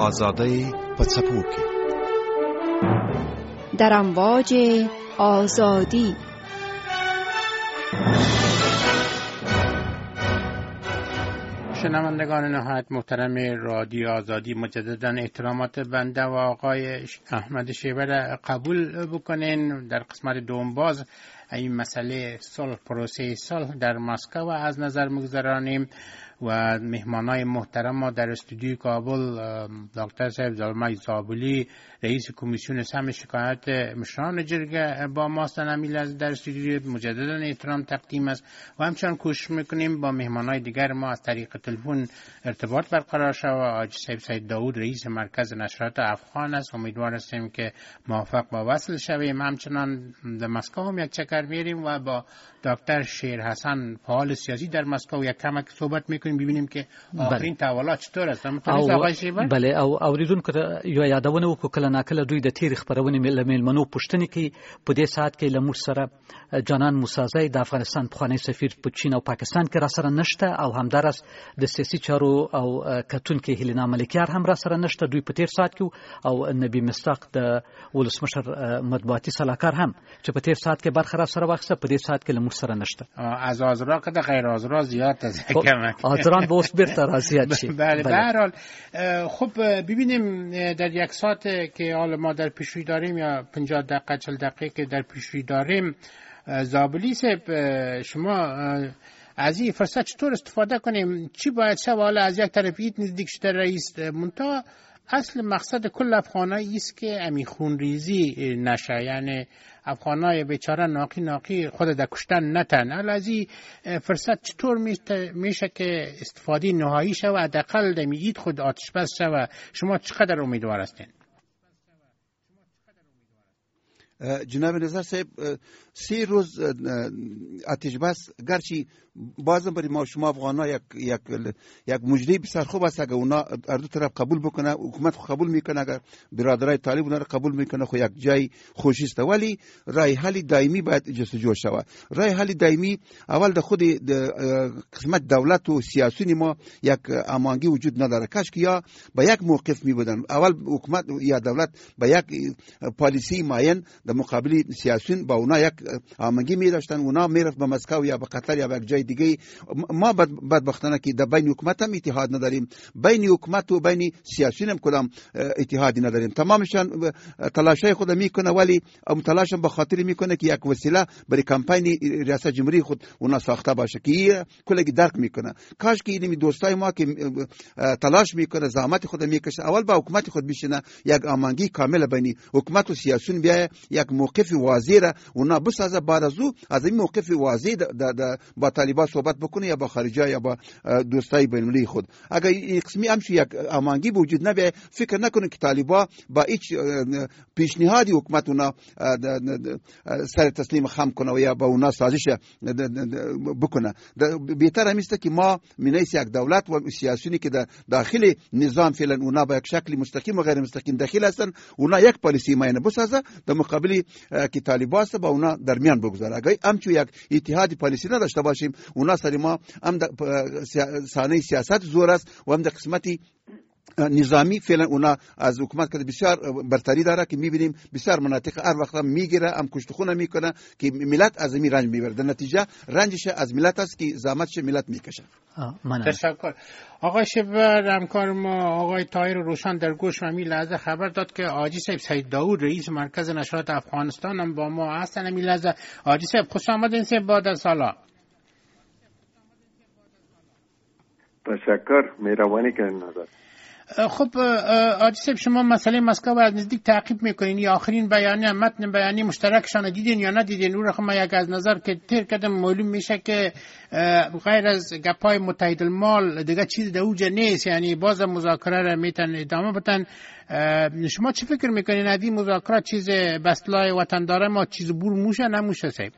آزادی په څپو کې در امواج آزادی. شنوندگان نهایت محترم رادیو آزادی، مجددا احترامات بنده و آقای احمد شیبه را قبول بکنین. در قسمت دوم باز این مسئله صلح، پروسه صلح در مسکو از نظر میگذرانیم و مهمانای محترم ما در استودیوی کابل دکتر صاحب زلمه زابلی، رئیس کمیسیون سهم شکایت مشران جرگه با ما هستند. در استودیو مجددا احترام تقدیم است و همچنان کوشش میکنیم با مهمانای دیگر ما از طریق تلفن ارتباط برقرار شود. حاجی صاحب سید داود رئیس مرکز نشرات افغان است. امیدوار هستیم که موفق با وصل شویم. همچنان در مسکو هم یک چکر میریم و با دکتر شیر حسن فعال سیاسی در مسکو یک کمک صحبت میکنیم، ببینیم که آخرین تحولات چطور است. بله او اوریدونکو یو یادونه وکړو کله ناکله دوی د تیر خبرونه میلمنو پوښتنه کوي. په دې ساعت کې لمر سره جانان موسازی د افغانستان پخوانی سفیر په چین او پاکستان کې را سره نشته او همدارس د سیاسي چارو او کتونکو هلینا ملکیار هم را سره نشته. دوی په تیر ساعت کې او نبی مستاق د ولسمشر مطبوعاتي صلاحکار هم چې په تیر ساعت کې برخه را سره واخیسته، په دې ساعت کې لمر سره نشته. از آزرا که غیر آزرا زیاد از کمک آزران به اوس بیرته راضیت شي. بله به هر حال خب ببینیم در یک ساعت که حالا ما در پیشروی داریم یا 50 دقیقه 40 دقیقه که در پیشروی داریم، زابلی صاحب شما از این فرصت چطور استفاده کنیم؟ چی باید شد؟ حالا از یک طرف اید نزدیک شده رئیس منتها اصل مقصد کل افغانایی است که امی خونریزی نشه، یعنی افغانای بیچاره ناقی خود در کشتن نتن. حالا از این فرصت چطور میشه که استفاده نهایی شود و حداقل دمی اید خود آتش بس شود؟ شما چقدر امیدوار هستین؟ جناب نظر صاحب 3 روز آتش بس گرچه بازم برای ما شما افغانا یک مجری بسیار خوب است اگر اونا هر دو طرف قبول بکنه، حکومت خو قبول میکنه، اگر برادرای طالب اونا رو قبول میکنه خو یک جای خوشی است. ولی رای حل دائمی باید جستجو شود. رای حل دائمی اول د خود قسمت دولت و سیاسیون ما یک امانگی وجود نداره. کاش که یا با یک موقف می بودن، اول حکومت یا دولت با یک پالیسی معین در مقابل سیاسیون با اونا یک امانگی می داشتن، اونا میرفت به مسکو یا به قطر یا به یک جای دیگه. ما بدبختانه که در بین حکومت هم اتحاد نداریم، بین حکومت و بین سیاسیون هم کدام اتحادی نداریم. تمامشان تلاشای خود میکنه ولی تلاش هم به خاطر میکنه که یک وسیله برای کمپین ریاست جمهوری خود اونا ساخته باشه که کلگی درک میکنه. کاش که این دوستای ما که تلاش میکنه زحمت خود میکشه اول با حکومت خود بشینه، یک امانگی کامل بین حکومت و سیاسیون بیای، یک موقف واضح را اونا بسازه. بعد از این موقف واضح با طالبان صحبت بکنه یا با خارجه یا با دوستای بین المللی خود. اگر این قسمی همش یک امانگی وجود نبیه، فکر نکنه که طالبان با هیچ پیشنهادی حکومت اونا سر تسلیم خم کنه و یا با اونا سازش بکنه. بهتر همیست که ما منیس یک دولت و سیاسیونی که در داخل نظام فعلا اونا با یک شکل مستقیم و غیر مستقیم داخل هستن، اونا یک پالیسی معینه بسازه در مقابل که طالبان است با اونا درمیان بگذاره. اگر همچو یک اتحادی پالیسی نداشته باشیم، اونا سر ما هم در سانه سیاست زور است و هم در قسمتی نظامی فعلا اونا از حکومت که بسیار برتری داره که میبینیم بسیار مناطق هر وقت هم میگیره، هم کشتخونه میکنه که ملت از این رنج میبره. در نتیجه رنجش از ملت است که زحمتش ملت میکشه. تشکر. آقای شبر همکار ما آقای طاهر روشن در گوش و می لحظه خبر داد که حاجی صاحب سید داود رئیس مرکز نشرات افغانستان هم با ما هستن. می لحظه حاجی صاحب خوش آمدین صاحب بعد از سالا. تشکر، مهربانی کردین نظر. خب حاجی صاحب شما مسئله مسکو از نزدیک تعقیب میکنین، یا آخرین بیانیه متن بیانیه مشترکشان دیدین یا ندیدین؟ اون رقم یک از نظر که تیر کردم معلوم میشه که غیر از گپای متحد المال دیگه چیز در اوج نیست، یعنی باز مذاکره را میتن ادامه بدن. شما چی فکر میکنین از این مذاکرات؟ چیز بسلای وطن داره ما چیز بور موشه نموشه صاحب؟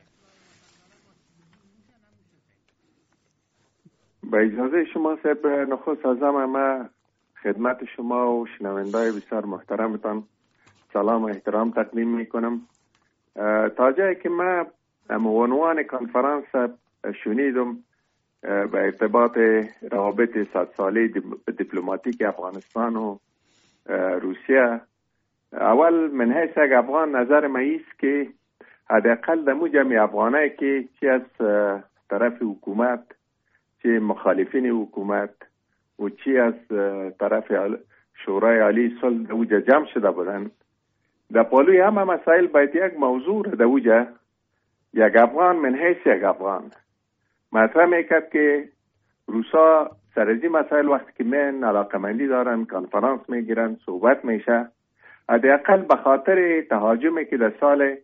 با اجازه شما صاحب نخست از ما خدمت شما و شنوندای بسیار محترمتان سلام و احترام تقدیم میکنم. تا جایی که من عنوان کنفرانس شنیدم به ارتباط روابط 100 ساله دیپلماتیک افغانستان و روسیه، اول من حیث یک افغان نظر ما ایست که حداقل دمو جمعی افغانه که چی از طرف حکومت، چی مخالفین حکومت و چی از طرف شورای عالی صلح دوجه جمع شده بودن، در پالوی همه مسائل باید یک موضوع دوجه یک افغان من حیث یک افغان مطرح میکرد که روسا سر از این مسائل وقتی که من علاقمندی دارن، کنفرانس میگیرن، صحبت میشه، حداقل به خاطر تهاجمی که در سال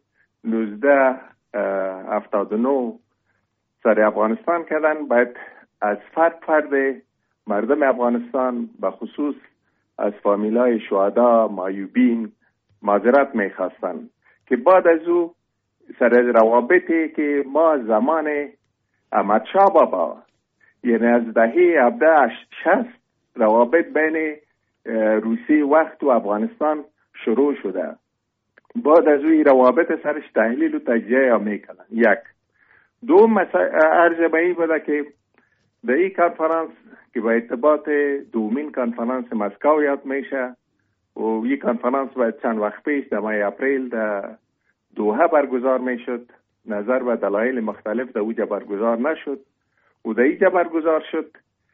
1979 سر افغانستان کردن، باید از فرد مردم افغانستان به خصوص از فامیلای شهدا معیوبین معذرت میخواستن که بعد از او سر روابطی که ما زمان احمد شاه بابا، یعنی از دهه 1760 روابط بین روسیه وقت و افغانستان شروع شده، بعد از او روابط سرش تحلیل و تجزیه میکنن. یک دوم عرض به این بوده که در این کنفرانس که به ارتباط دومین کنفرانس مسکو یاد میشه و این کنفرانس باید چند وقت پیش در ماه اپریل در دوحه برگزار میشد، نظر و دلایل مختلف در اوجه برگزار نشد و در اینجا برگزار شد.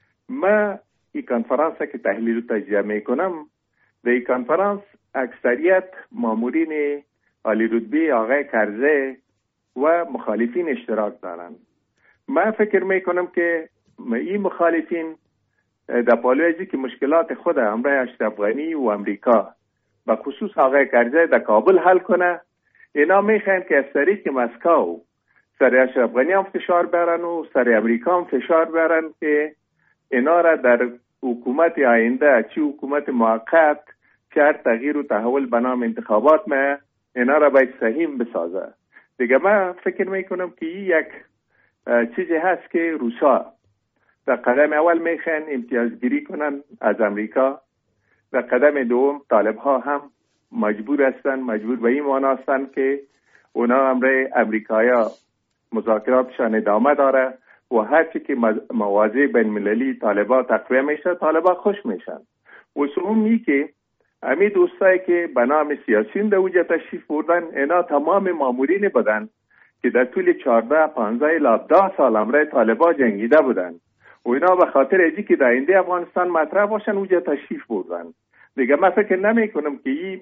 ما این کنفرانس که تحلیل و تجزیه میکنم، در این کنفرانس اکثریت مامورین عالی رتبه آقای کرزی و مخالفین اشتراک دارند. من فکر میکنم که این مخالفین در پالوی ازی که مشکلات خود همراه اشرف غنی و امریکا به خصوص آقای کرزی در کابل حل کنه، اینا میخواین که از طریق مسکو سر اشرف غنی هم فشار برن و سر امریکا هم فشار برن که اینا را در حکومت آینده، چی حکومت موقت، چه هر تغییر و تحول به نام انتخابات ما اینا را باید سهیم بسازه. دیگه من فکر میکنم که این یک چیزی هست که روسا در قدم اول میخوان امتیازگیری کنن از امریکا، در قدم دوم طالب ها هم مجبور به این معنا هستن که اونا امره امریکایا مذاکراتشان ادامه داره و هرچی که مواضع بین مللی طالبا تقویه میشه طالبا خوش میشن. و سومی که همین دوستایی که به نام سیاسیون در اوجه تشریف بردن، اینا تمام مامورین بودن که در طول 14 15 الی 10 سال امره طالبا جنگیده بودن و اینا به خاطر ازی که در آینده افغانستان مطرح باشن اوجه تشریف بردن. دیگه من فکر نمی کنم که این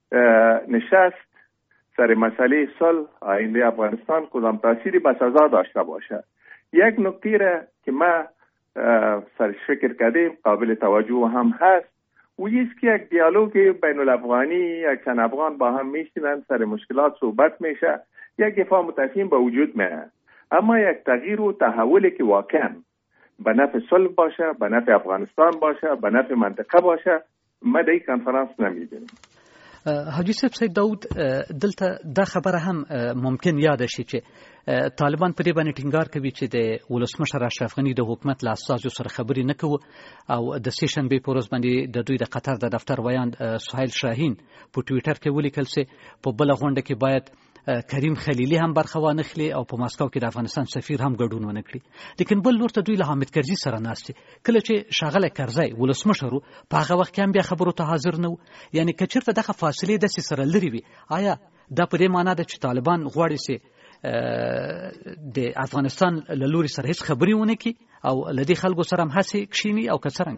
نشست سر مسئله صلح آینده افغانستان کدام تأثیری بسزا داشته باشه. یک نکته را که من سرش فکر کردیم قابل توجه هم هست و ایست که یک دیالوگ بین الافغانی، یک چند افغان با هم میشینن، سر مشکلات صحبت میشه، یک دفاع متفاهم به وجود میاد، اما یک تغییر و تحولی که واقعا به نفع صلح باشه، به نفع افغانستان باشه، به نفع منطقه باشه، ما در این کنفرانس نمیدونیم. حاجی صاحب سید داود دلته دا خبره هم ممکن یاد شي چې طالبان په دې باندې ټینګار کوي چې د ولسمشر اشرف غنی د حکومت له استازو سره خبرې نه کوي او د سې شنبې په ورځ باندې د دوی د قطر د دفتر ویان سهیل شاهین په ټویټر کې ولیکل چې په بل غونډه کې باید کریم خلیلی هم برخه وانخلي او په ماسکو کې د افغانستان سفیر هم ګډون ونه کړي. لیکن بل لور ته دوی له حامد کرزي سره ناست کله چې شاغله کرزي ولسمشر په هغه وخت کې هم بیا خبرو ته حاضر نه و. یعنی کچرته دغه فاصله د سره لري وي، آیا دا په دې معنی ده چې طالبان غواړي چې د افغانستان له لوري سره هیڅ خبرې ونه کړي او لدی خلکو سره هم هڅې کښینی او کڅرنګ؟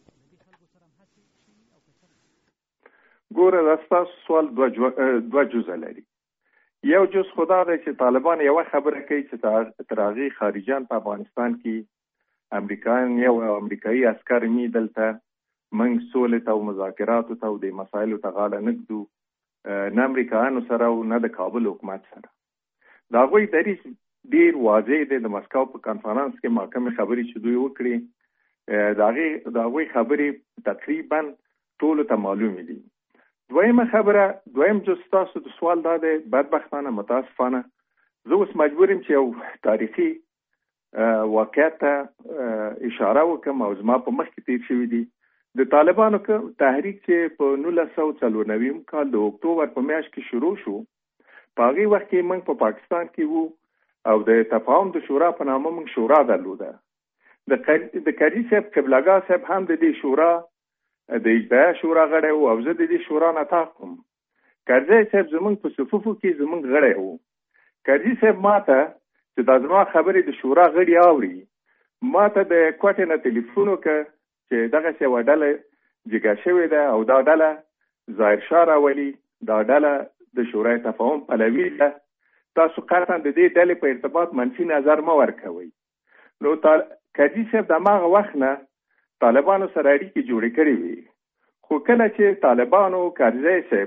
ګوره دا سوال دوه جزء لري. یو جز خدا ده چې طالبان یو خبره کوي چې تراغي خارجان په افغانستان کې امریکایان یو امریکایي عسكر می دلته منګ سولې ته او مذاکراتو ته او د مسایلو ته غاړه نږدو نه امریکایانو سره او نه د کابل حکومت سره. دا غوي دریس ډیر واضح دی. د مسکو په کانفرنس کې محکمه خبرې چې دوی وکړي دا غوي خبرې تقریبا ټول ته معلومې دي. دویم جز تاسو د سوال دا دی، بدبختانه متاسفانه زه اوس مجبورم چې یو تاریخي واقعیت ته اشاره وکړم او زما په مخ کې تیر شوي دي. د طالبانو تحریک چې په 1994 کال د اکتوبر په میاشت کې شروع شو، په هغې وخت کې موږ په پاکستان کې وو او د تفاهم د شورا په نامه موږ شورا درلوده. د کرزي صاحب قبلګاه صاحب هم د دې شورا د اجرایه شورا غړی و او زه د دې شورا نه طاق وم. کرزی صاحب زمونږ په صفوفو کې زمونږ غړی و. کرزي صاحب ماته چې دا زما خبرې د شورا غړي اوري، ماته د کوټې نه تلیفون وکړ چې دغسې یوه ډله جګه شوې ده او دا ډله ظاهر شاه راولي، دا ډله د شورای تفاهم پلوي ده، تاسو قطعا د دې ډلې په ارتباط منفي نظر مه ورکوئ. نو کرزي صاحب د هماغه وخت نه طالبانو سره اړیکې جوړې کړې وي. خو کله چې طالبانو کرزي صاحب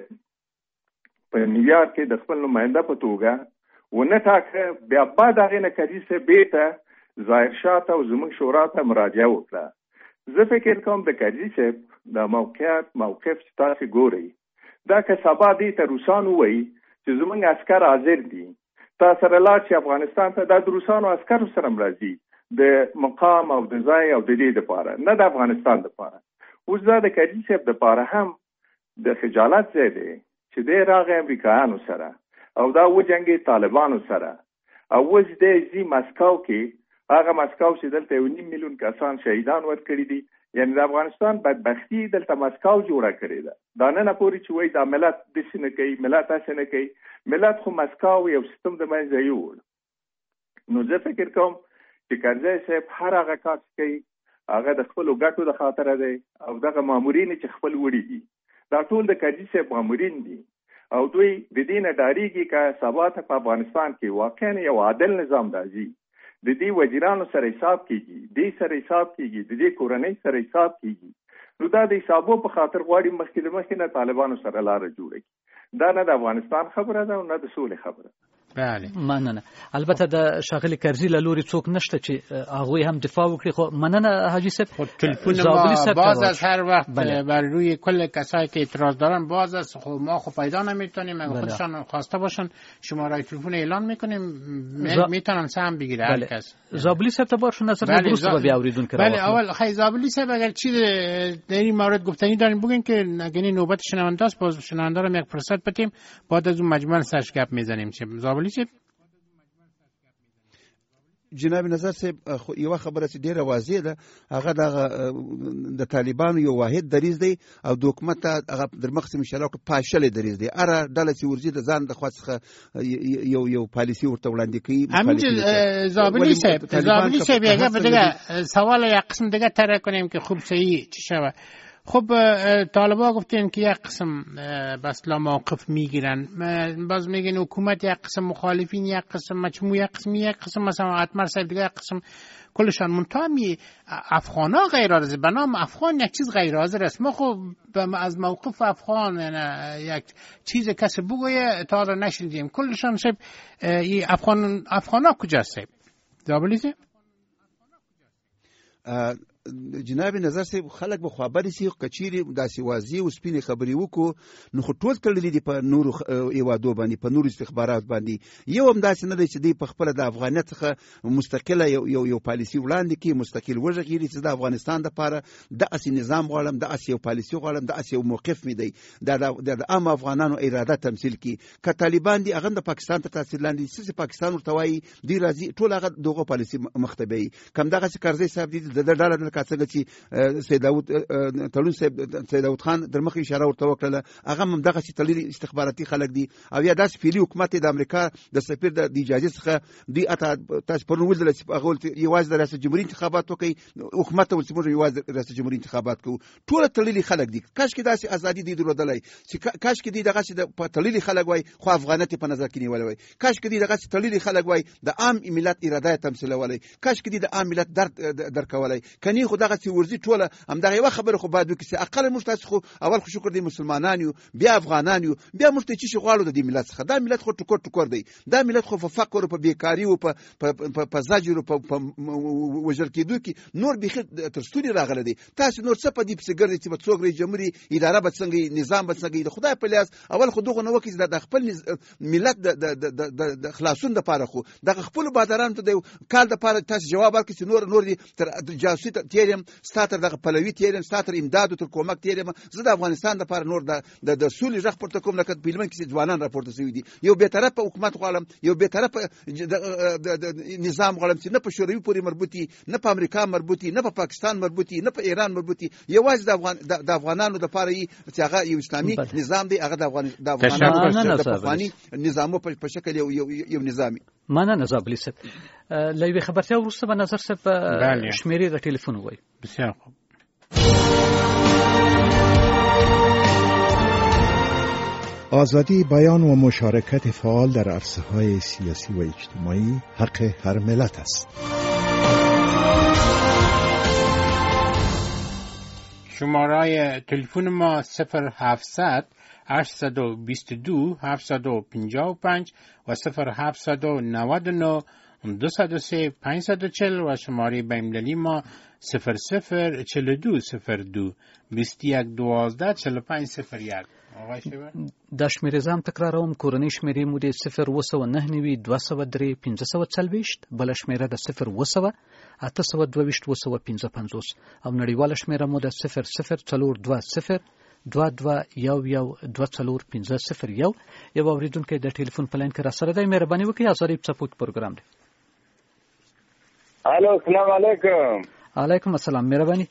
په نیویارک کې د خپل نماینده په توګه ونه ټاکه، بیا بعد هغې نه کرزي صاحب بېرته ظاهر شاه ته او زموږ شورا ته مراجعه وکړه. زه فکر کوم د کرزي صاحب د موقف چې تاسې ګورئ، دا که سبا دې ته روسان ووایي چې زموږ عسکر حاضر دي، تا سره لاړ چې افغانستان ته، دا د روسانو عسکرو سره راځي د مقام او د ځای او د دې دپاره، نه د افغانستان دپاره. اوس دا د کرزي صاحب دپاره هم د خجالت ځای دی چې دی راغی امریکایانو سره او دا وجنګې طالبانو سره، او اوس دی ځي مسکو کې، هغه مسکو چې دلته 1.5 میلیون کسان شهیدان ورکړي دي، یعنی د افغانستان بدبختي دلته مسکو جوړه کړې ده. دا نن پورې چې وایي دا ملت داسې نه کوي، ملت هسې نه کوي، ملت خو مسکو یو سیستم د منځه یوړ. نو زه فکر کوم چې کرزی صاحب هر هغه کار چې کوي هغه د خپلو ګټو د خاطره دی، او دغه مامورین چې خپل وړي دي دا ټول د کرزي صاحب مامورین دي، او دوی د دې نه ډارېږي که سبا ته په افغانستان کې واقعا یو عادل نظام راځي، د دې وزیرانو سره حساب کیږي، دې سره حساب کیږي، د دې کورنۍ سره حساب کیږي. نو دا د حسابو په خاطر غواړي مخکې له مخکې نه طالبانو سره لاره جوړه کړي. دا نه د افغانستان خبره ده او نه د سولې خبره. بله مننه. البته د ښاغلي کرزي له لوري څوک نشته چې هغوی هم دفاع وکړي. خو مننه حاجی صاحب، تلفن ما باز است هر وقت بر روی کل کسایی که اعتراض دارن باز است. خب ما خب پیدا نمیتونیم، اگه خودشان خواسته باشن شماره تلفن اعلان میکنیم، میتونن سهم بگیره هر کس. زابلی صاحب ته باشون نظر درست به اوریدون کرده. بله اول خیلی زابلی صاحب اگر چی در این مورد گفتنی دارین بگین که اگه نوبت شنونده است باز شنونده رو یک فرصت بدیم، بعد از اون مجموعه سرش گپ میزنیم. چه زابلی صاحب؟ جناب نظر صاحب یو خبره چې ډیره واضح ده، هغه د طالبانو یو واحد دریځ دی او د حکومت هغه در مخ سم شراکت پاشل دریځ دی. اره ډله چې ورځي د ځان د خاصه یو پالیسی ورته وړاندې کوي. همین زابلی صاحب اگه بدگه سوال یک قسم دیگه طرح کنیم که خوب صحیح چی شوه. خب طالبا گفتن که یک قسم بسلا موقف میگیرن، باز میگن حکومت یک قسم مخالفین، یک قسم مجموع، یک قسم مثلا اتمر صاحب دیگه، یک قسم کلشان منتهی افغان ها غیر حاضر. به نام افغان یک چیز غیر حاضر است. ما خب از موقف افغان یک چیز کسی بگویه تا را نشنیدیم. کلشان صاحب افغان ها کجاست صاحب؟ زابلی صاحب؟ جناب نظر صاحب خلک به خبرې سي کچيري داسې واضح او سپینې خبرې وکړو، نو خو ټول تړلې دي په نورو ایوادو باندې، په نورو استخبارات باندې. یو هم داسې نه دی چې دی په خپل د افغانیت څخه مستقله یو پالیسی وړاندې کړي، مستقل وژغېږي چې د افغانستان لپاره داسې نظام غواړم، داسې یو پالیسی غواړم، داسې یو موقف مې دی، د عام افغانانو اراده تمثیل کړي. که طالبان دي هغه د پاکستان ته تاثیر لاندې چې پاکستان ورته وایي دی راځي، ټول هغه دغه پالیسی مخ ته بیایي. کم دغسې کرزی صاحب دي د ډله څنګه چې سید داود تړون صاحب سید داود خان در مخ اشاره ورته وکړه، هغه هم دغه چې تللي استخباراتي خلک دي، او یا داسې فعلي حکومت د امریکا د سفیر د اجازه څخه دوی اته تاسو پرون ویل چې هغه یوازې د ریاست جمهوریت انتخابات وکړي، حکومت ته ولې یوازې ریاست جمهوریت انتخابات کوو. ټول تللي خلک دي. کاش کې داسې ازادي دي درلودلای چې کاش کې دغه چې د تللي خلک وای خو افغانیت په نظر کې نیولای وای، کاش کې دغه چې تللي خلک وای د عام ملت اراده تمثیلولای، کاش کې د عام ملت درک کولای. کني خو دغه ورزي ټوله هم دغه یو خبره خو باید وکړي. اقل موږ تاسو خو اول خو شکر دی مسلمانان یو، بیا افغانان یو، بیا موږ ته چې غواړو د دې ملت څخه. دا ملت خو ټکور دی، دا ملت خو په فقر او په بیکاری او په زجر او په وژل کېدو کې نور بيخي تر ستوري راغله دي. تاسو نور څه په دې پسې ګرځي چې په څوک ری جمهوریت اداره به څنګه نظام به څنګه د خدای په لیاس اول خو دغه نو کې د خپل ملت د خلاصون د پاره خو د خپل بادران ته د کال د پاره تاسو جواب ورکړئ. نور دي تر جاسوسي تیرم ستاتر دغه پلوي تیرم ستاتر امداد تر کومک تیرم زه د افغانستان لپاره نور د سولې ژغ پورته کوم لکه پیلمن کې ځوانان راپورته شوي دي یو به طرفه حکومت غواړم یو به طرفه نظام غواړم چې نه په شوروي پورې مربوطي نه په امریکا مربوطي نه په پاکستان مربوطي نه په ایران مربوطي یوازې د افغانانو لپاره چې هغه یو اسلامي نظام دی هغه د افغانانو د پخواني نظامو په شکل یو نظامي مننه زابلی صاحب لوي خبرتیا وروسته به نظر صاحب شمیرې د ټلیفون وای بسیار خوب آزادی بیان و مشارکت فعال در عرصه‌های سیاسی و اجتماعی حق هر ملت است. شماره تلفن ما 0700 822 755 و 0799 203 540 و شماره بین‌المللی ما 004202 2112 دا شمیرې زم تکراروم کورنۍ شمیرې مو د 0 203 540 بل شمیره د 0 822 او نړیواله شمیره مو د 0042 2211 یو اوریدونکو د ټلیفون په لاین کې را سره دی مهرباني وکړئ ازاري سپورت پروګرام دی الو السلام علیکم علیکم السلام مهرباني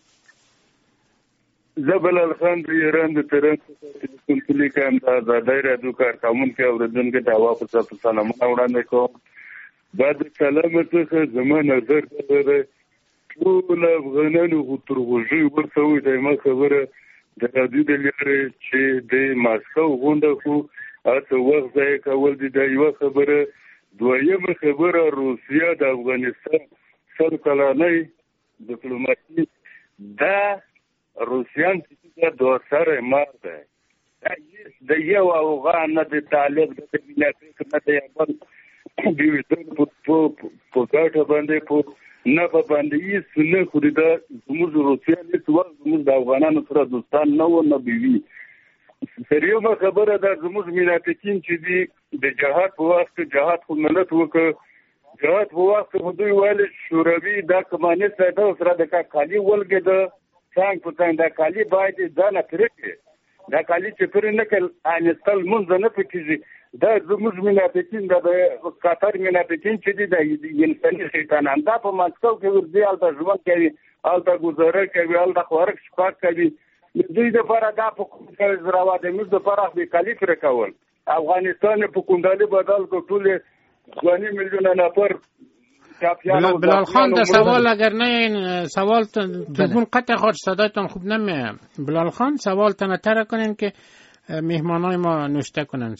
زبل الخان د ایران د ترن کلی کام د دایره د کارکمن کې اوریدونکو ته واپس سلامونه وړاندې کوم بعد سلامت څخه زمونه نظر ده ټول افغانانو غوترغوږي ورته وي د ما خبره د دې لپاره چې د ماسکو غونډه خو اته وخت ځای کول دي د یو خبره دویمه خبره روسیا د افغانستان سره کلانې ډیپلوماسي دا روسیان چې د سره مارده د یو افغان نه د طالب د ملت نه د یمن د ویډیو په کاټه باندې په نه په باندې یې سنه خوري دا زموږ روسیا نه څو زموږ د افغانانو سره دوستان نه و نه بیوي سریومه خبره ده زموږ ملاتکین چې دي د جهاد په وخت جهاد خو ملت وکړ جهاد په وخت خو دوی ویل شوروي دا کمانیست دا سره د کالی ولګي د څنګه په څنګه د کالی باید ځان پرېږي دا کالی چې پر نه کل انستل مونږ نه پکېږي دا زموږ ملاتکین د قطر ملاتکین چې دي د انساني شیطانان دا په مسکو کې ورځي الته ژوند کوي الته گزاره کوي الته خورک شپږ کوي دوی د لپاره دا په کوم ځای زراوه د موږ د لپاره به کالی پر کول افغانستان په کوندالي بدل کو ټول 20 میلیون نفر بلال خان در سوال اگر نه این سوال تلفن قطع خود صدایتان خوب نمیه بلال خان سوال تنتر کنین که مهمانای ما نوشته کنن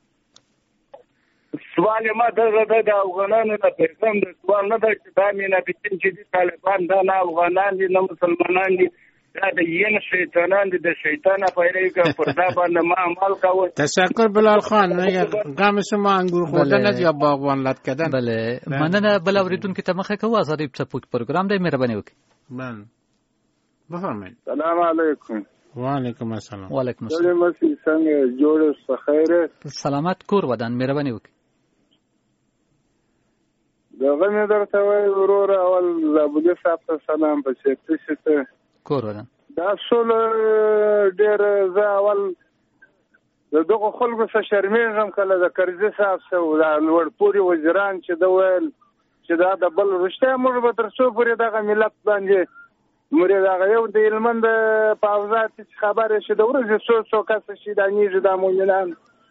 سوال ما د افغانانو ته پیغام د سوال نه ده چې دا مینه بچین چې دي طالبان دا نه افغانان دي نه مسلمانان دي دا د ین شیطانان دي د شیطان پیروي کوي پر دا باندې ما عمل کوي تشکر بلال خان غم شما انگور خوردن از یا باغبان لط کردن بله مننه بل اوریدونکو ته مخه کوه ازادي سپورت پروګرام دی مهرباني وکړئ بله بفرمایئ سلام علیکم وعلیکم السلام وعلیکم السلام مسیح څنګه جوړ اوسه خیر سلامت کور ودان مهرباني وکړئ دغه مې درته وایي ورور اول زابودي صاحب ته سلام په چېرته کور ودان دا ټول ډېر زه اول د دغه خلکو څخه شرمېږم کله د کرزي صاحب څخه د لوړپوړي وزیران چې د ویل چې دا د بل رښتیا موږ به تر څو پورې دغه ملت باندې موږ دغه یو د هلمند په اوضاع چې خبرې شي د ورځې څو کسه شهیدانېږي دا مؤمنان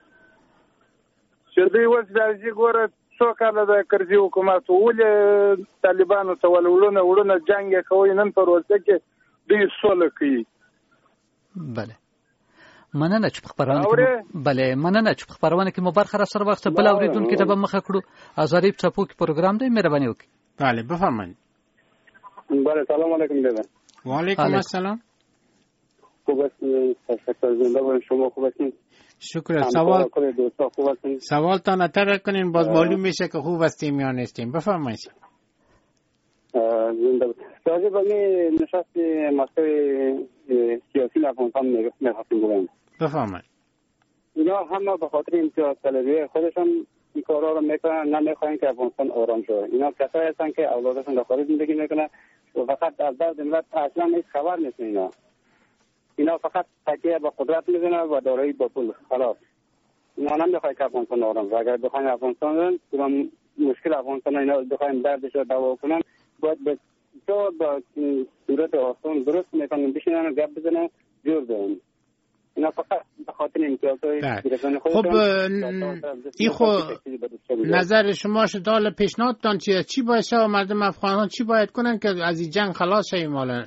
چې دوی اوس راځي ګوره څو کاله د کرزي حکومت ولې طالبانو ته وړونه جنګ یې کوي نن په ورځ کې دوی سوله کوي بله مننه چې په خبرونه کې بله مننه چې په خبرونه کې مو برخه را سره وخت بل اوریدونکو ته به مخه کړو ازادي سپورت پروګرام دی مهرباني وکړئ بله بفرمایئ بله سلام علیکم دیدن وعلیکم السلام خوب هستین تشکر زنده باشین شما خوب هستین شکر سوال تا نتر کنین باز معلوم میشه که خوب هستیم یا نیستیم بفرمایید زنده راجع به نشست مسائل سیاسی در افغانستان میخواستیم بگم بفرمایید اینا همه به خاطر امتیاز طلبی خودشان این کارا رو میکنن نمیخواین که افغانستان آرام شه اینا کسایی هستن که اولادشون در خارج زندگی میکنن و فقط از درد ملت اصلا هیچ خبر نیست. اینا فقط تکیه به قدرت میزنه و دارایی با پول خلاص. اینا نمیخوای که افغانستان آرام. اگر بخوایم افغانستان کنن مشکل افغانستان اینا بخوایم دردش رو دوا کنن باید به صورت آسان درست میکنن بشینن گپ بزنن جور بدن. اینا فقط به خاطر امتیازهای گرفتن خودشون. خب این خو نظر شما شد حالا پیشنهادتان چیه؟ چی باید شد مردم افغانستان چی باید کنن که از این جنگ خلاص شویم حالا؟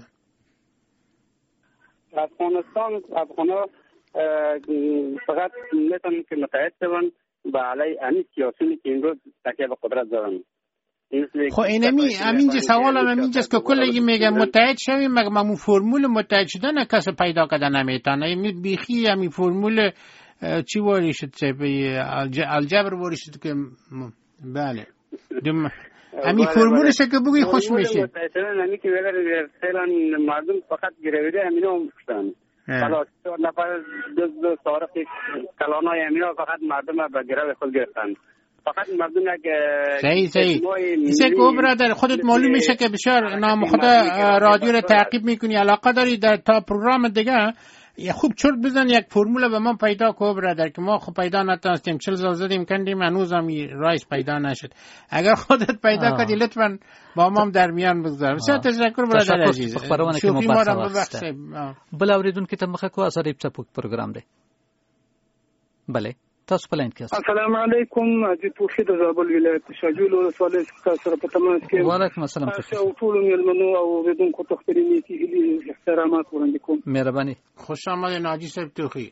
افغانها فقط میتونن که متحد شون به علیه همین سیاسیونی که امروز تکیه به قدرت دارن. خب همینجا سوالم همینجاست که کلی میگن متحد شویم مگه ممو فرمول متحد شدن کس پیدا کردن نمیتونه. بیخی همین فرمول چی واری شد الجبر واری شد که بله همین فرمولش که بگی خوش میشه. متحد شدن همین که فعلا مردم فقط گرویده همینا میکشتن. حالا 4 نفر دو سارق کلانای همینا فقط مردم به گروه خود گرفتن. فقط مردم صحیح ایسه که برادر خودت معلوم میشه که بسیار نام خدا رادیو رو تعقیب میکنی علاقه داری در تا پروگرام دیگه خوب چرت بزن یک فرمول به ما پیدا کو برادر که ما خب پیدا نتونستیم 40 سال زدیم کندیم هنوز هم رایس پیدا نشد. اگر خودت پیدا کردی لطفا با ما در میان بگذار. بسیار تشکر برادر عزیز. شوخی ما را ببخشید. بل اوریدونکو ته مخه کو ازادي په پروګرام دی. بله تاسو په لاین کې یاست. السلام علیکم اجي توخي د زابل ولایت شاجول ولسوالۍ څخه سره په تماس کې. وعلیکم السلام. تاسو ټول مېلمنو او اوریدونکو ته خپلې نیکی احترامات وړاندې کوم. مهرباني. خوش آمدید ناجی صاحب توخي.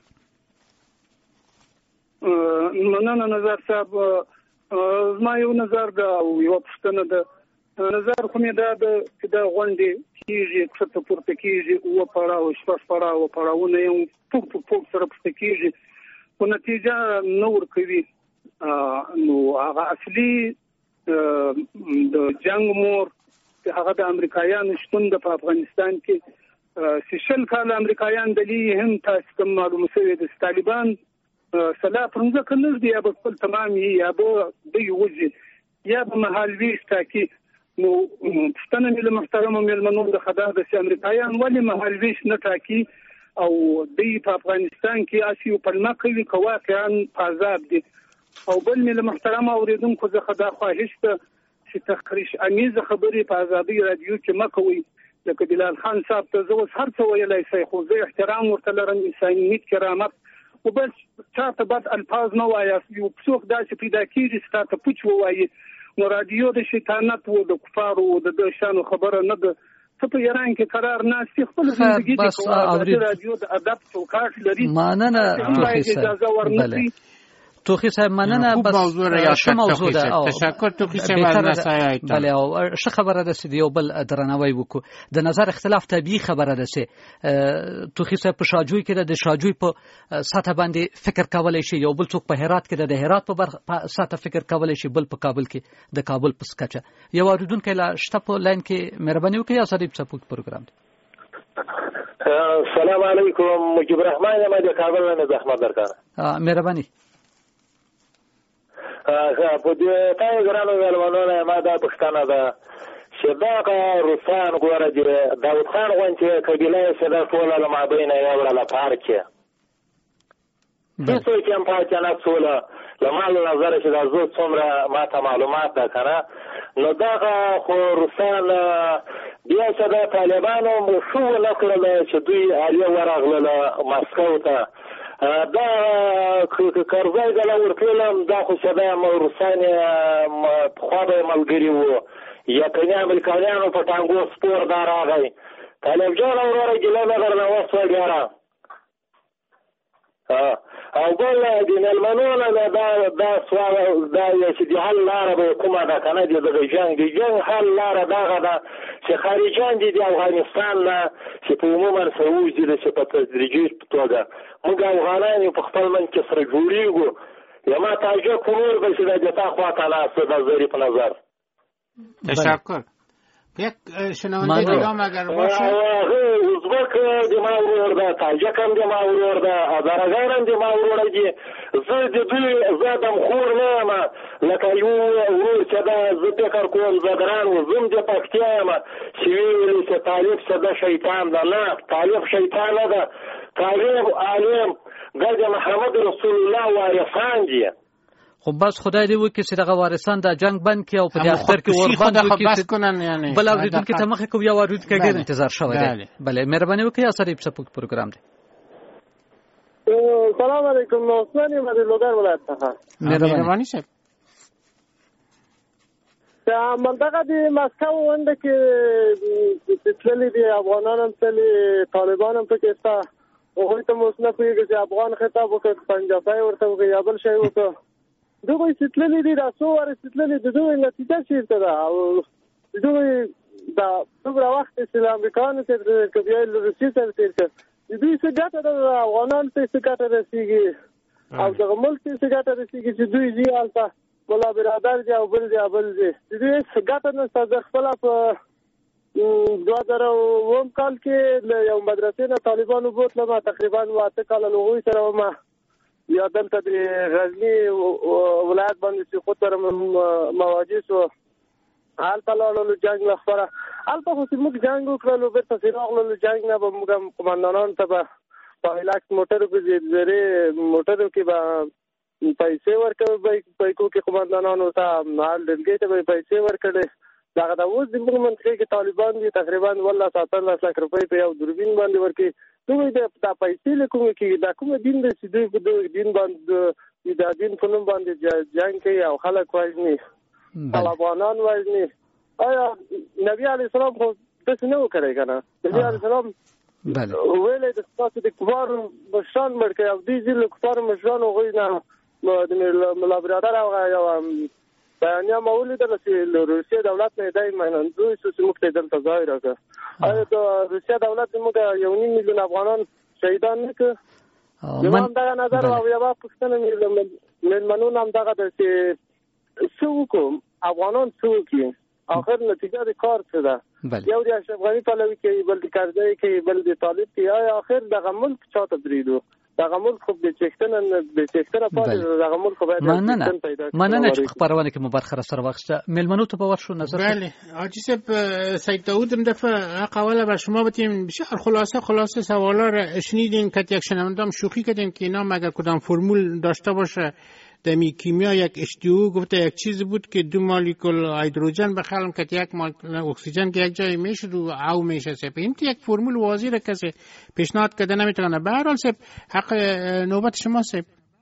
مننه نظر صاحب ما یو نظر دا او یو پښتنه ده نظر خو مې دا چې دا غونډې کېږي څه پورته کېږي او پړاو شپږ پړاوونه یو پوک سره پورته کېږي په نتیجه نه ورکوي نو هغه اصلي د جنگ مور هغه د امریکایانو شتون د افغانستان کې سیشل کال امریکایان دلی هم تاسو کوم معلومه شوی د طالبان سلا پرنګه کنه دی یا په تمامي یا به د یوځي یا به محلوي تاکي نو پښتنه مل محترم مل منو د خدای د امریکایان ولی محلوي نه تاکي او د افغانستان کې اسیو پلمه کوي واقعا آزاد دي او بل مل محترم اوریدونکو زه خدای خواهش ته چې تخریش امیز خبرې په آزادي رادیو کې مکوي لکه بلال خان صاحب ته زه هر څه ویلای شي خو زه احترام ورته لرم انسانیت کرامت او بس چاته بد الفاظ نه وایي یو څوک داسې پیدا کیږي چې تاسو پوښ وایي نو رادیو د شیطانت و د کفارو د شانو خبره نه ده څه په ایران کې قرار ناشتي خپل ژوندۍ د رادیو د ادب چوکاټ لري مننه توخی صاحب مننه بس موضوع ده تشکر توخی صاحب از نصایحت بله او ش خبره ده چې یو بل درناوی وکړو د نظر اختلاف طبيعي خبره ده چې توخی صاحب په شاجوی کې د شاجوی په ساته باندې فکر کولای شي یو بل څوک په هرات کې د هرات په ساته فکر کولای شي بل په کابل کې د کابل په سکچه یو اوریدونکو لا شته په لاین کې مهرباني وکړئ اسادي په سپورت پروګرام السلام علیکم مجيب الرحمن ما د کابل نه زحمت درکړه مهرباني په دې تای ګرانو ولونو ما دا پښتنه ده چې دا روسان ګوره چې داود خان غونډه قبيله چې دا ټول له مابین یو ولا پارکه څه چې هم پاتې نه ټول له مال نظر چې دا زو څومره ماته معلومات ده کنه نو دا خو روسان بیا چې دا طالبانو شو نکړل چې دوی اړیا ورغله مسکو ته دا کارځای د لور کلم دا خو صدا روسان خو به ملګری وو یا کنه امریکایانو په ټانګو سپور دار راغی طالب جان اوره ګلانه غرنه وسوګاره او بل د نلمنونه دا سوال دا چې د حل لار به کومه ده کنه د جنگ حل لار دغه ده چې خارجان دي د افغانستان نه چې په عموما سعودي دي چې په تدریجي توګه موږ افغانان په خپل من کې سره جوړیږو یا ما تعجب کوم چې د تا خواته لاس د ظریف نظر تشکر یک شنونده دیگه اگر باشه ازبک دی ما ورده تاجک هم دی ما ورده ازرگان هم دی ما ورده دی زه د دوی زادم خور نه یم لکه یو ورور چې دا زه فکر کوم زه ګران زم د پکتیا یم چې ویلي چې طالب څه د شیطان ده نه طالب شیطان نه ده طالب عالم ګرد محمد رسول الله وارثان دي خو بس خدای دې وکړي چې دغه وارثان د جنگ بند کړي او په دې اختر کې وربند وکړي بل اوریدونکو ته مخه کوي یا اوریدونکو کې ډېر انتظار شوی دی بله مهرباني وکړئ یا سره په پروګرام دی سلام علیکم عثمان یم د لوګر ولایت څخه مهرباني شه منطقه د مسکو ونده کې تللی دي افغانان هم تللی طالبان هم پکې شته هغوی ته مو اوس نه پوهېږي چې افغان خطاب وکړي پنجابی ورته وکړي یا بل شی وکړه دوی چې تللي دي دا څو وارې چې تللي د دوی نتیجه چېرته ده او دوی دا څومره وخت چې له امریکایانو سره که بیا له روسیې سره تېر کړ د دوی څه ګټه ده افغانانو ته څه ګټه رسېږي او دغه ملک ته څه ګټه رسېږي چې دوی ځي هلته ملا برادر دی او بل دی او بل دی د دوی څه ګټه نشته زه خپله په 2009 کال کې له یو مدرسې نه طالبانو بوتلم تقریبا 8 کاله له هغوی سره وم یا دلته د غزني ولایت باندې چې خود سره مواجه شو هلته لاړلو جنګ لخپاره هلته خو چې موږ جنګ وکړلو بېرته چې راغللو جنګ نه به موږ قمندانانو ته به په هیلاکس موټرو کې زیرې موټرو کې به پیسې ورکوي بایکو کې قمندانانو ته هر ډلګۍ ته به پیسې ورکړې دغه د اوس د موږ منطقې کې طالبان دي تقریبا 17 لک روپۍ په یو دوربین باندې ورکوي دوی دا پیسې له کومې کېږي دا کومه دین دی چې دوی په دین باندې د دین په نوم باندې جنګ کوي او خلک وژني طالبانان وژني آیا نبی علیه السلام خو داسې نه و کړی که نه نبی علیه السلام ویلی د ستاسو د کفارو مشران مړ کړي او دوی ځي له کفارو مشرانو هغوی نه د ملا برادر یو بیانیه ما ولیدله چې له روسیې دولت نه یې دی منندوی شو چې موږ ته یې دلته ځای راکړه آیا د روسیې دولت زموږ 1.5 میلیون افغانان شهیدان نه کړه زما همدغه نظر او یوه پوښتنه مې له مېلمنو نه همدغه ده چې څه وکړو افغانان څه وکړي آخر نتیجه د کار څه ده یو د اشرف غني پلوي کوي بل د کرزی کوي بل د طالب کوي آیا آخر دغه ملک چاته درېدو دغه ملک خو د چښتنه پاتې دغه ملک باید مننه چې خبرونه کې مبارک سره واخسته ملمنو ته باور شو نظر بله حاجی صاحب سید داوود هم دفعه قواله بر شما بتیم بسیار خلاصه سوالا را شنیدین که یک شنوندم شوخی کردیم که اینا مگر کدام فرمول داشته باشه دمی کیمیا یک H2O گفته یک چیز بود که 2 مولکول هیدروژن بخلم که یک مولکول اکسیژن که یک جای میشه و او میشه سپ این یک فرمول واضحه را کسی پیشنهاد کرده نمیتونه به هر حال سپ حق نوبت شما سپ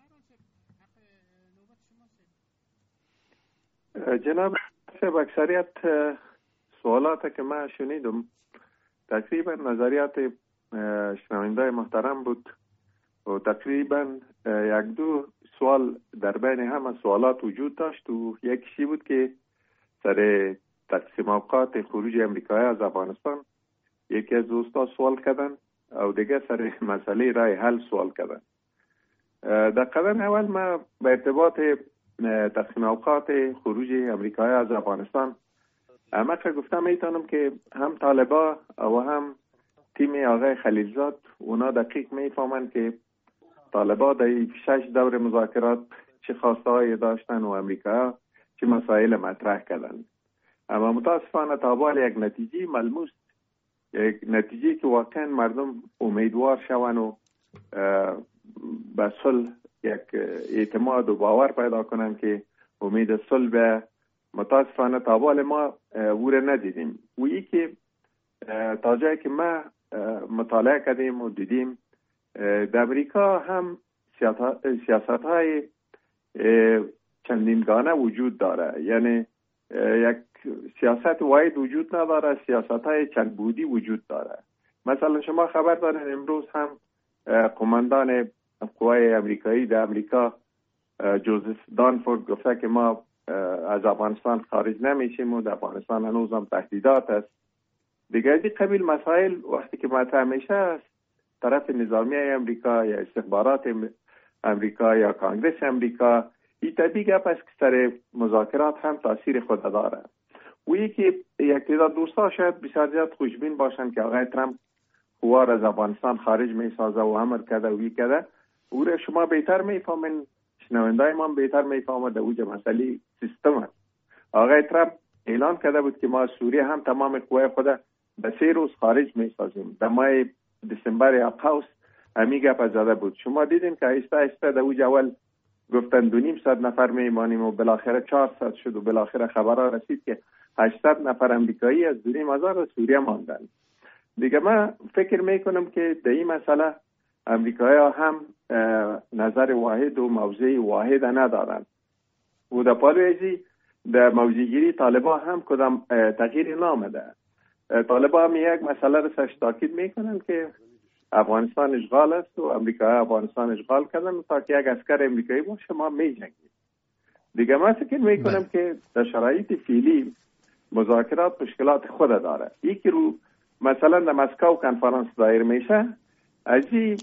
جناب سپ اکثریت سوالات که من شنیدم تقریبا نظریات شنونده محترم بود و تقریبا 1-2 سوال در بین همه سوالات وجود داشت و یکیشی بود که سر تقسیم اوقات خروج امریکایی از افغانستان یکی از دوستا سوال کردن او دیگه سر مسئله رای حل سوال کردن. در قدم اول ما به ارتباط تقسیم اوقات خروج امریکایی از افغانستان همه گفتم میتونم که هم طالبا و هم تیم آقای خلیلزاد اونا دقیق میفهمن که طالبا در 6 دور مذاکرات چه خواسته هایی داشتن و امریکا چه مسائل مطرح کردن اما متاسفانه تا حال یک نتیجه ملموس یک نتیجه که واقعا مردم امیدوار شون و به صلح یک اعتماد و باور پیدا کنن که امید صلح به متاسفانه تا حال ما وره ندیدیم و یکی تا جایی که ما مطالعه کردیم و دیدیم در امریکا هم سیاست های چندینگانه وجود داره یعنی یک سیاست واحد وجود نداره سیاست های چند بودی وجود داره مثلا شما خبر دارین امروز هم قماندان قوای امریکایی در امریکا جوزف دانفورد گفته که ما از افغانستان خارج نمیشیم و در افغانستان هنوز هم تهدیدات است دیگه این قبیل مسائل وقتی که مطرح میشه است طرف نظامی امریکا یا استخبارات امریکا یا کانگرس امریکا این طبیعی گپ است که سر مذاکرات هم تاثیر خود داره و یکی یک تعداد دوستا شاید بسیار زیاد خوشبین باشن که آقای ترامپ خوار از افغانستان خارج میسازه و امر کرده و کرده. او را شما بهتر میفهمین، شنوندای ما بهتر میفهمه در اوج مسئله سیستم است. آقای ترامپ اعلان کرده بود که ما سوریه هم تمام قوای خود به 3 روز خارج میسازیم. در ماه دسامبر یا قوس همی گپ زده بود. شما دیدین که آهسته آهسته در اوج اول گفتن 2.5 نفر میمانیم و بالاخره 400 شد و بالاخره خبرها رسید که 800 نفر امریکایی از 2,500 سوریه ماندن. دیگه من فکر میکنم که در این مسئله امریکایی ها هم نظر واحد و موضع واحد ندارن و در پالویزی در موضعگیری طالبان هم کدام تغییر نامده. طالبان هم یک مسئله را سرش تاکید میکنن که افغانستان اشغال است و امریکایی افغانستان اشغال کردن تا که یک عسکر امریکایی باشه ما میجنگیم. دیگه من فکر میکنم که در شرایط فعلی مذاکرات مشکلات خود داره. یکی رو مثلا در مسکو کنفرانس دایر میشه، ازی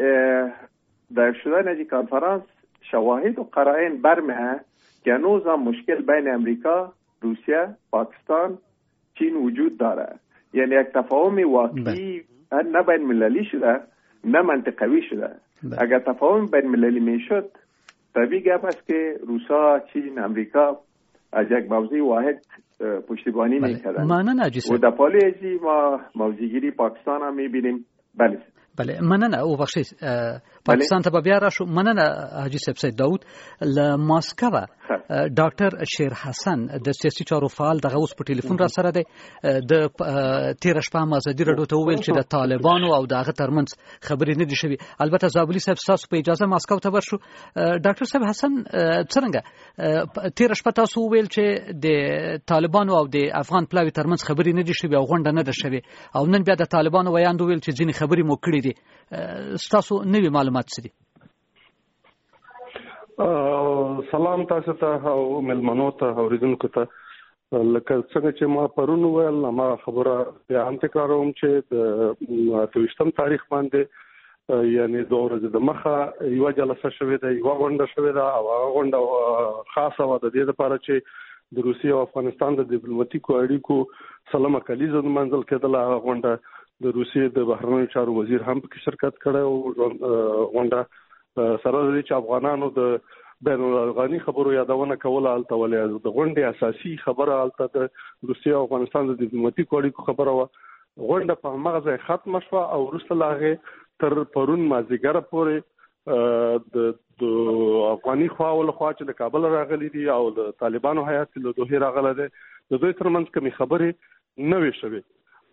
دایر شدن ازی کنفرانس شواهد و قرائن برمه که هنوز هم مشکل بین امریکا، روسیه، پاکستان، چین وجود داره. یعنی یک تفاهم واقعی نه بین مللی شده نه منطقوی شده. اگر تفاهم بین مللی میشد طبیعی گپ است که روسا، چین، امریکا از یک موضوع واحد پشتیبانی میکردن و در پالی ازی ما موضوعگیری پاکستان هم میبینیم. بله مننه او بخشی پاکستان ته بیا راشو. مننه حاجی صاحب سید داود ل ماسکو. ډاکټر شیر حسن د سیاسي چارو فعال دغه اوس په ټلیفون را سره دی. د 13 شپه مازدی راډیو ته ویل چې د طالبانو او دغه ترمنځ خبرې نه دي شوي. البته زابلی صاحب تاسو په اجازه ماسکو ته ورشو. ډاکټر صاحب حسن څنګه 13 شپه تاسو ویل چې د طالبانو او د افغان پلاوی ترمنځ خبرې نه دي شوي او غونډه نه ده شوي او نن بیا د طالبانو ویاند ویل چې ځینې خبرې مو کړې دي. تاسو نوې معلومات څه دي؟ سلام تاسو ته او ملمنو ته اوریدونکو ته. لکه څنګه چې ما پرون ویل ما خبره بیا هم تکراروم چې د 28 تاریخ باندې یعنی 2 ورځې د مخه یو جلسه شوې ده، یو غونډه شوې ده او هغه غونډه خاصه و د دې لپاره چې د روسیې او افغانستان د ډیپلوماټیکو اړیکو سلامه کلیزه منځل کېدله. هغه غونډه د روسیې د بهرنیو چارو وزیر هم پکې شرکت کړی او غونډه سره د چې افغانانو د بین الافغاني خبرو یادونه کوله. البته ولې د غونډې اساسي خبره البته د روسیې او افغانستان د ډیپلوماټیکو اړیکو خبره و. غونډه په هغه ځای ختمه شوه او وروسته له هغې تر پرون مازدیګره پورې د افغاني خواو له خوا چې د کابل راغلي دي او د طالبانو هیات له دوه راغلی دی د دوی ترمنځ کومې خبرې نه وې شوې.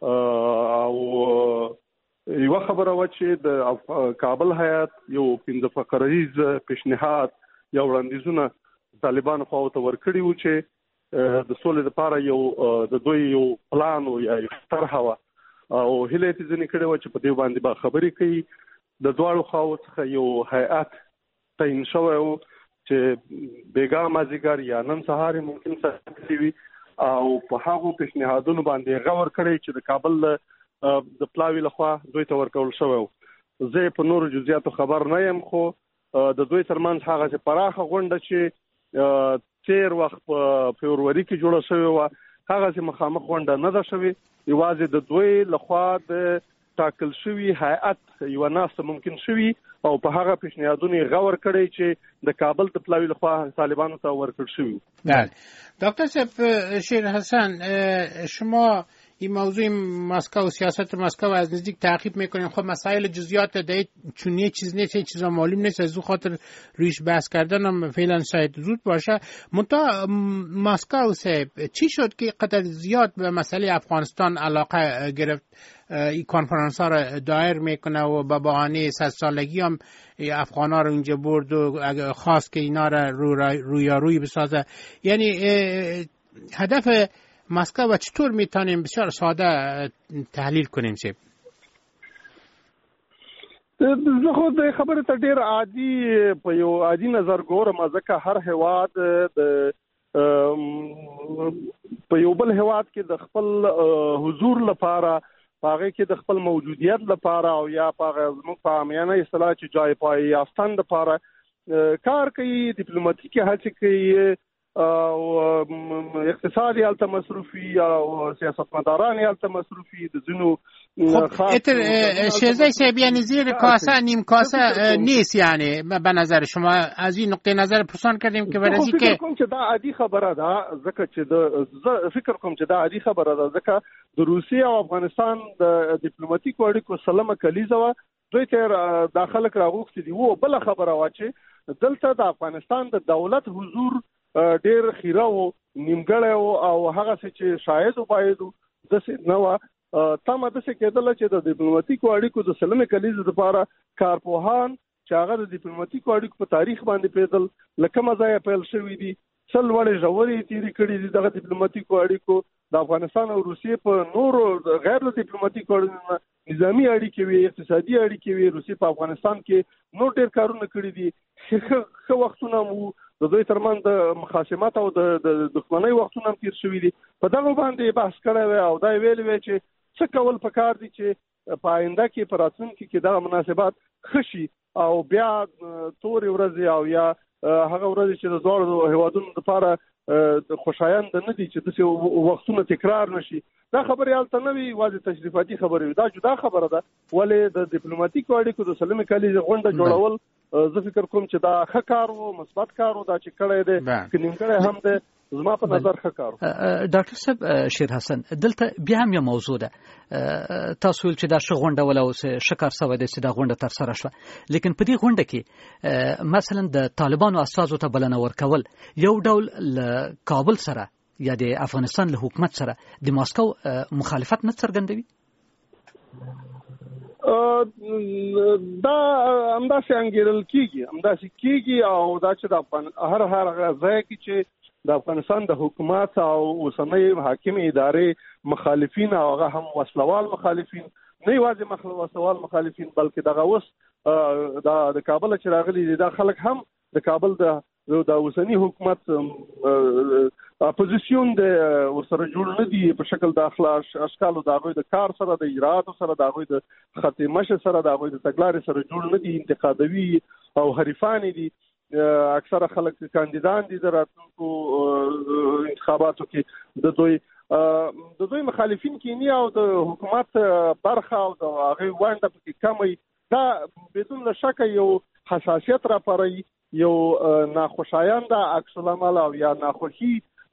او یو خبره و چې د کابل هیات یو 15 فقریز پیشنهاد یا وړاندیزونه طالبانو خواو ته ورکړي وو چې د سولې لپاره یو د دوی یو پلان او یا طرحه و او هله یې ځنې کړي و چې په دې باندې به خبرې کوي. د دواړو خواو څخه یو هیئت تعیین شوی و چې بیګا مازیګر یا نن سهار ممکن څه وي او په هغو پیشنهادونو باندې غور کړی چې د کابل د پلاوی لخوا دوی ته ورکول شوی. زه په نورو جزئیاتو خبر نه یم خو د دوی ترمنځ هغه چې پراخه غونډه چې 13 وخت په فبروري کې جوړه شوې و هغه چې مخامخ غونډه نه ده شوې. یوازې د دوی لخوا د ټاکل شوی هیئت یو ناس ممکن شوی او په هغه پیشنهادونه غور کړی چې د کابل د پلاوی لخوا طالبانو ته ورکړل شوی. بله دکتر صاحب شیر حسن شما این موضوع مسکو و سیاست مسکو از نزدیک تعقیب میکنیم. خب مسائل جزئیات دیگه چون یه چیز نیست، چیزا معلوم نیست، از اون خاطر رویش بحث کردن هم فعلا شاید زود باشه. منتها مسکو صاحب چی شد که قدر زیاد به مسئله افغانستان علاقه گرفت؟ این کنفرانس ها را دایر میکنه و به بهانه 100 سالگی هم افغان ها رو اینجا برد و خواست که اینا را رویارویی بسازه. یعنی هدف مسکو و چطور میتونیم بسیار ساده تحلیل کنیم شب؟ زه خو د خبره ته ډیر عادي په یو عادي نظر ګورم ځکه هر هواد په یو بل هواد کې د خپل حضور لپاره هغه کې د خپل موجودیت لپاره او یا په موږ په عامیانه اصطلاح چې جای پای یافتن لپاره کار کوي، ډیپلوماټیکي هڅې کوي اقتصادي هلته مصروفي او سیاستمداران هلته مصروفي د ځینو شیزده صاحب یعنی زیر کاسه نیم کاسه نیست یعنی به نظر شما از این نقطه نظر پرسان کردیم که برای فکر کوم چې دا عادي خبره ده ځکه چې فکر کوم چې دا عادي خبره ده ځکه د روسیې او افغانستان د ډیپلوماټیکو اړیکو سلمه کلیزه وه دوی ته داخله راغوښتي دي وو بله خبره وه چې دلته د افغانستان د دولت حضور ډیر خیره و نیمګړی و او هغه څه چې شاید باید داسې نه وه تمه داسې کېدله چې د ډیپلوماټیکو اړیکو د سلمې کلیزې لپاره کارپوهان چې هغه د ډیپلوماټیکو اړیکو په تاریخ باندې پیدل له کومه ځایه پیل شوي دي څه لوړې ژورې تېرې کړي دي دغه ډیپلوماټیکو اړیکو د افغانستان او روسیې په نورو غیر ډیپلوماټیکو اړیکو نظامي اړیکې وي اقتصادي اړیکې وي روسیې په افغانستان کې نور ډېر کارونه کړي دي ښه وختونه مو د دوی ترمنځ د مخاصمت او د دښمنۍ وختونه هم تېر شوي دي په دغه باندې بحث کړی وی او دا یې ویلي وی چې څه کول پکار دي چې په آینده کې په راتلونکي کې دغه مناسبات ښه شي او بیا تورې ورځې او یا هغه ورځې چې د دواړو هېوادونو لپاره خوشایند نه دي چې داسې وختونه تکرار نشي دا خبرې هلته نه وي یوازې تشریفاتي خبرې وي دا جدا خبره ده ولې د ډیپلوماټیکو اړیکو د سلمې کلیزې غونډه جوړول زه فکر کوم چې دا ښه کار و مثبت کار و دا چې کړی دی که نیمګړی هم دی زما په نظر ښه کار ډاکټر صاحب شیر حسن دلته بیا هم یو موضوع ده تاسو ویل چې دا ښه غونډه وله اوس ښه کار سوی دی چې دا غونډه ترسره شوه لیکن په دې غونډه کې مثلا د طالبانو استازو ته بلنه ورکول یو ډول له کابل سره یا د افغانستان له حکومت سره د ماسکو مخالفت نه څرګندوي دا همداسې انګېرل کېږي او دا چې د هر ځای کې چې د افغانستان د حکومت او اوسنۍ حاکمې ادارې مخالفین او هغه هم وسلوال مخالفین نه یوازې وسلوال مخالفین بلکې دغه اوس د کابل چې راغلي دي دا خلک هم د کابل د اوسنی حکومت اپوزیسیون د ورسره جوړ نه دي په شکل د اشکالو د هغوی د کار سره د اجرااتو سره د هغوی د خط مشي سره د هغوی د تګلارې سره جوړ نه دي انتقادوي او حریفان دي اکثره خلک کاندیدان دي د راتلونکو انتخاباتو کې د دوی مخالفین کینی او د حکومت برخه او د هغې ونډه پکې کمه دا بدون شک یو حساسیت راپاروي یو ناخوشایند عکس العمل او یا ناخوشي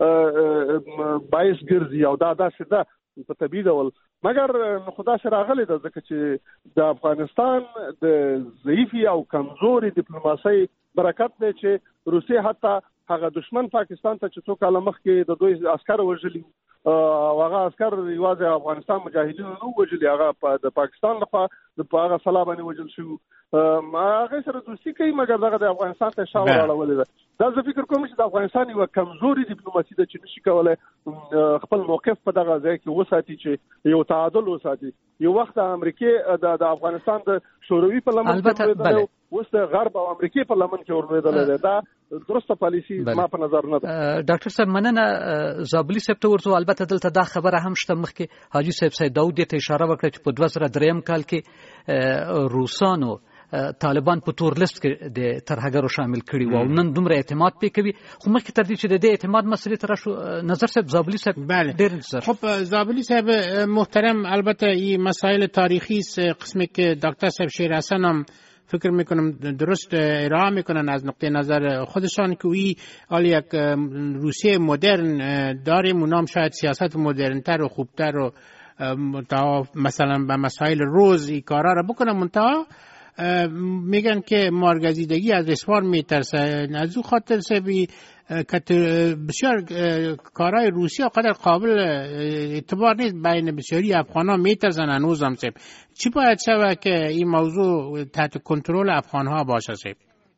باعث ګرځي او دا داسې ده په طبیعي ډول مګر خو داسې راغلی ده ځکه چې د افغانستان د ضعیفي او کمزوري ډیپلوماسۍ برکت دی چې روسیې حتی هغه دشمن پاکستان ته چې څو کاله مخکې د دوی عسکر وژلي او هغه عسکر یوازې افغانستان مجاهدینو نه وژلي هغه د پاکستان لخوا په هغه سلا باندې وژل شوي هغې سره دوستي کوي مګر دغه د افغانستان ته شا وراړولې ده دا زه فکر کوم چې د افغانستان یوه کمزوري ډیپلوماسي ده چې نشي کولی خپل موقف په دغه ځای کې وساتي چې یو تعادل وساتي یو وخت د امریکې د افغانستان د شوروي پارلمان کې اوس د غرب او امریکې پارلمان کې ورلوېدلی دی دا درسته پالیسي ما په نظر نه ده ډاکټر صاحب مننه زابلي صاحب ته ورځو البته دلته دا خبره هم شته مخکې حاجي صاحب سید داود ته اشاره وکړه چې په 2003 کال کې روسانو طالبان په تور لیست کې د ترهګرو شامل کړي وو نن دومره اعتماد پې کوي خو مخکې تر دې چې د اعتماد مسئله تر شو نظر صاحب زابلي صاحب ډېر خب زابلي صاحب محترم البته این مسائل تاریخی است قسمی که دکتر صاحب شیر حسن هم فکر میکنم درست ارائه میکنن از نقطه نظر خودشان که این حال یک روسیه مدرن داریم اونام شاید سیاست مدرنتر و خوبتر و مثلا به مسائل روز این کارا را بکنن منتها میگن که مارگزیدگی از اسوار میترسه از او خاطر سبی بسیار کارهای روسیه قدر قابل اعتبار نیست بین بسیاری افغان ها میترسن هنوز هم سب چی باید شود که این موضوع تحت کنترل افغان ها باشه سب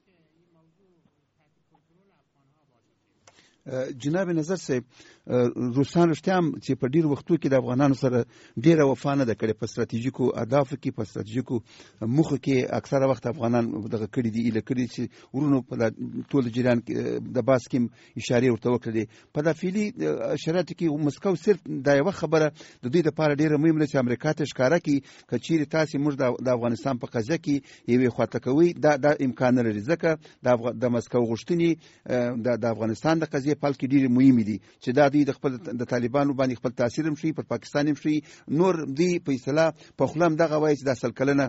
جناب نظر صاحب روسان رښتیا هم چې په ډیر وختو کې د افغانانو سره ډیره وفا نه ده کړې په ستراتیژیکو اهدافو کې په ستراتیژیکو موخو کې اکثره وخت افغانان دغه کړي دي ایله کړي چې ورونو په ټول جریان کې د باس کې اشاره ورته وکړي په داخلي شرایطو کې مسکو صرف دا یو خبره د دوی لپاره ډیره مهمه ده چې امریکا ته ښکارا کړي کچېرې تاسو موږ د افغانستان په قضیه کې یوې خواته کوي دا امکان لري ځکه د مسکو غوښتنې د افغانستان د قضیه پل کې ډېر مهم دي چې دا دوی د خپل د طالبانو باندې خپل تاثیر هم شي پر پاکستان هم شي نور دوی په اصطلاح په خلم دغه وایي چې د اصل کلنه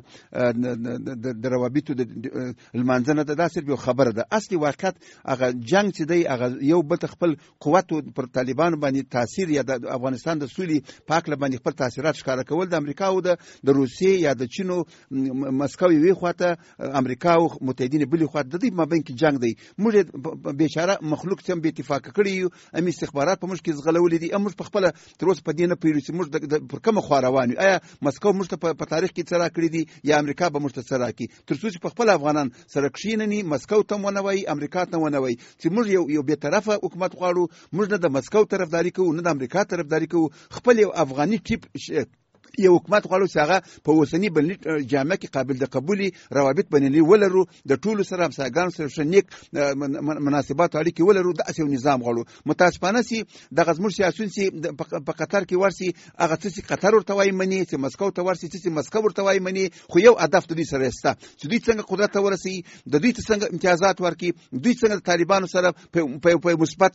د روابطو د المانځنه دا صرف یو خبره ده. اصلي واقعیت هغه جنگ چې دی هغه یو بل خپل قوت پر طالبانو باندې تاثیر یا د افغانستان د سولې پاک باندې خپل تاثیرات ښکاره کول د امریکا او د روسیې یا د چینو مسکو یوې خواته امریکا او متحدین بلې خواته د دې مابین کې جنگ دی. موږ بیچاره مخلوق چې هم بې اتفاقه کړي یو هم استخبارات په موږ کې ځغلولي دي. موږ په خپله تر اوسه په دې نه پوهېږو چې موږ پر کومه خوا روان یو. آیا مسکو موږ ته په تاریخ کې څه راکړي دي یا امریکا به موږ ته څه راکړي تر څو چې په خپل افغانان سره کښېنني مسکو ته هم ونه وایي امریکا ته هم ونه وایي چې موږ یو بې طرفه حکومت غواړو. موږ نه د مسکو طرفداري کوو نه د امریکا طرفداري کوو. خپل یو افغاني ټیپ یو حکومت غواړو چې هغه په اوسني بینالمللي جامعه کې قابل د قبولي روابط بینالمللي ولرو د ټولو سره همسایګانو سره ښه نیک مناسبات اړیکې ولرو. داسې یو نظام غواړو. متاسفانه چې دغه زموږ سیاسیون چې په قطر کې ورسي هغه څه چې قطر ورته وایي مني چې مسکو ته ورسي څه چې مسکو ورته وایي مني خو یو هدف د دوی سره شته چې دوی څنګه قدرت ته ورسي د دوی ته څنګه امتیازات ورکړي دوی څنګه د طالبانو سره په مثبت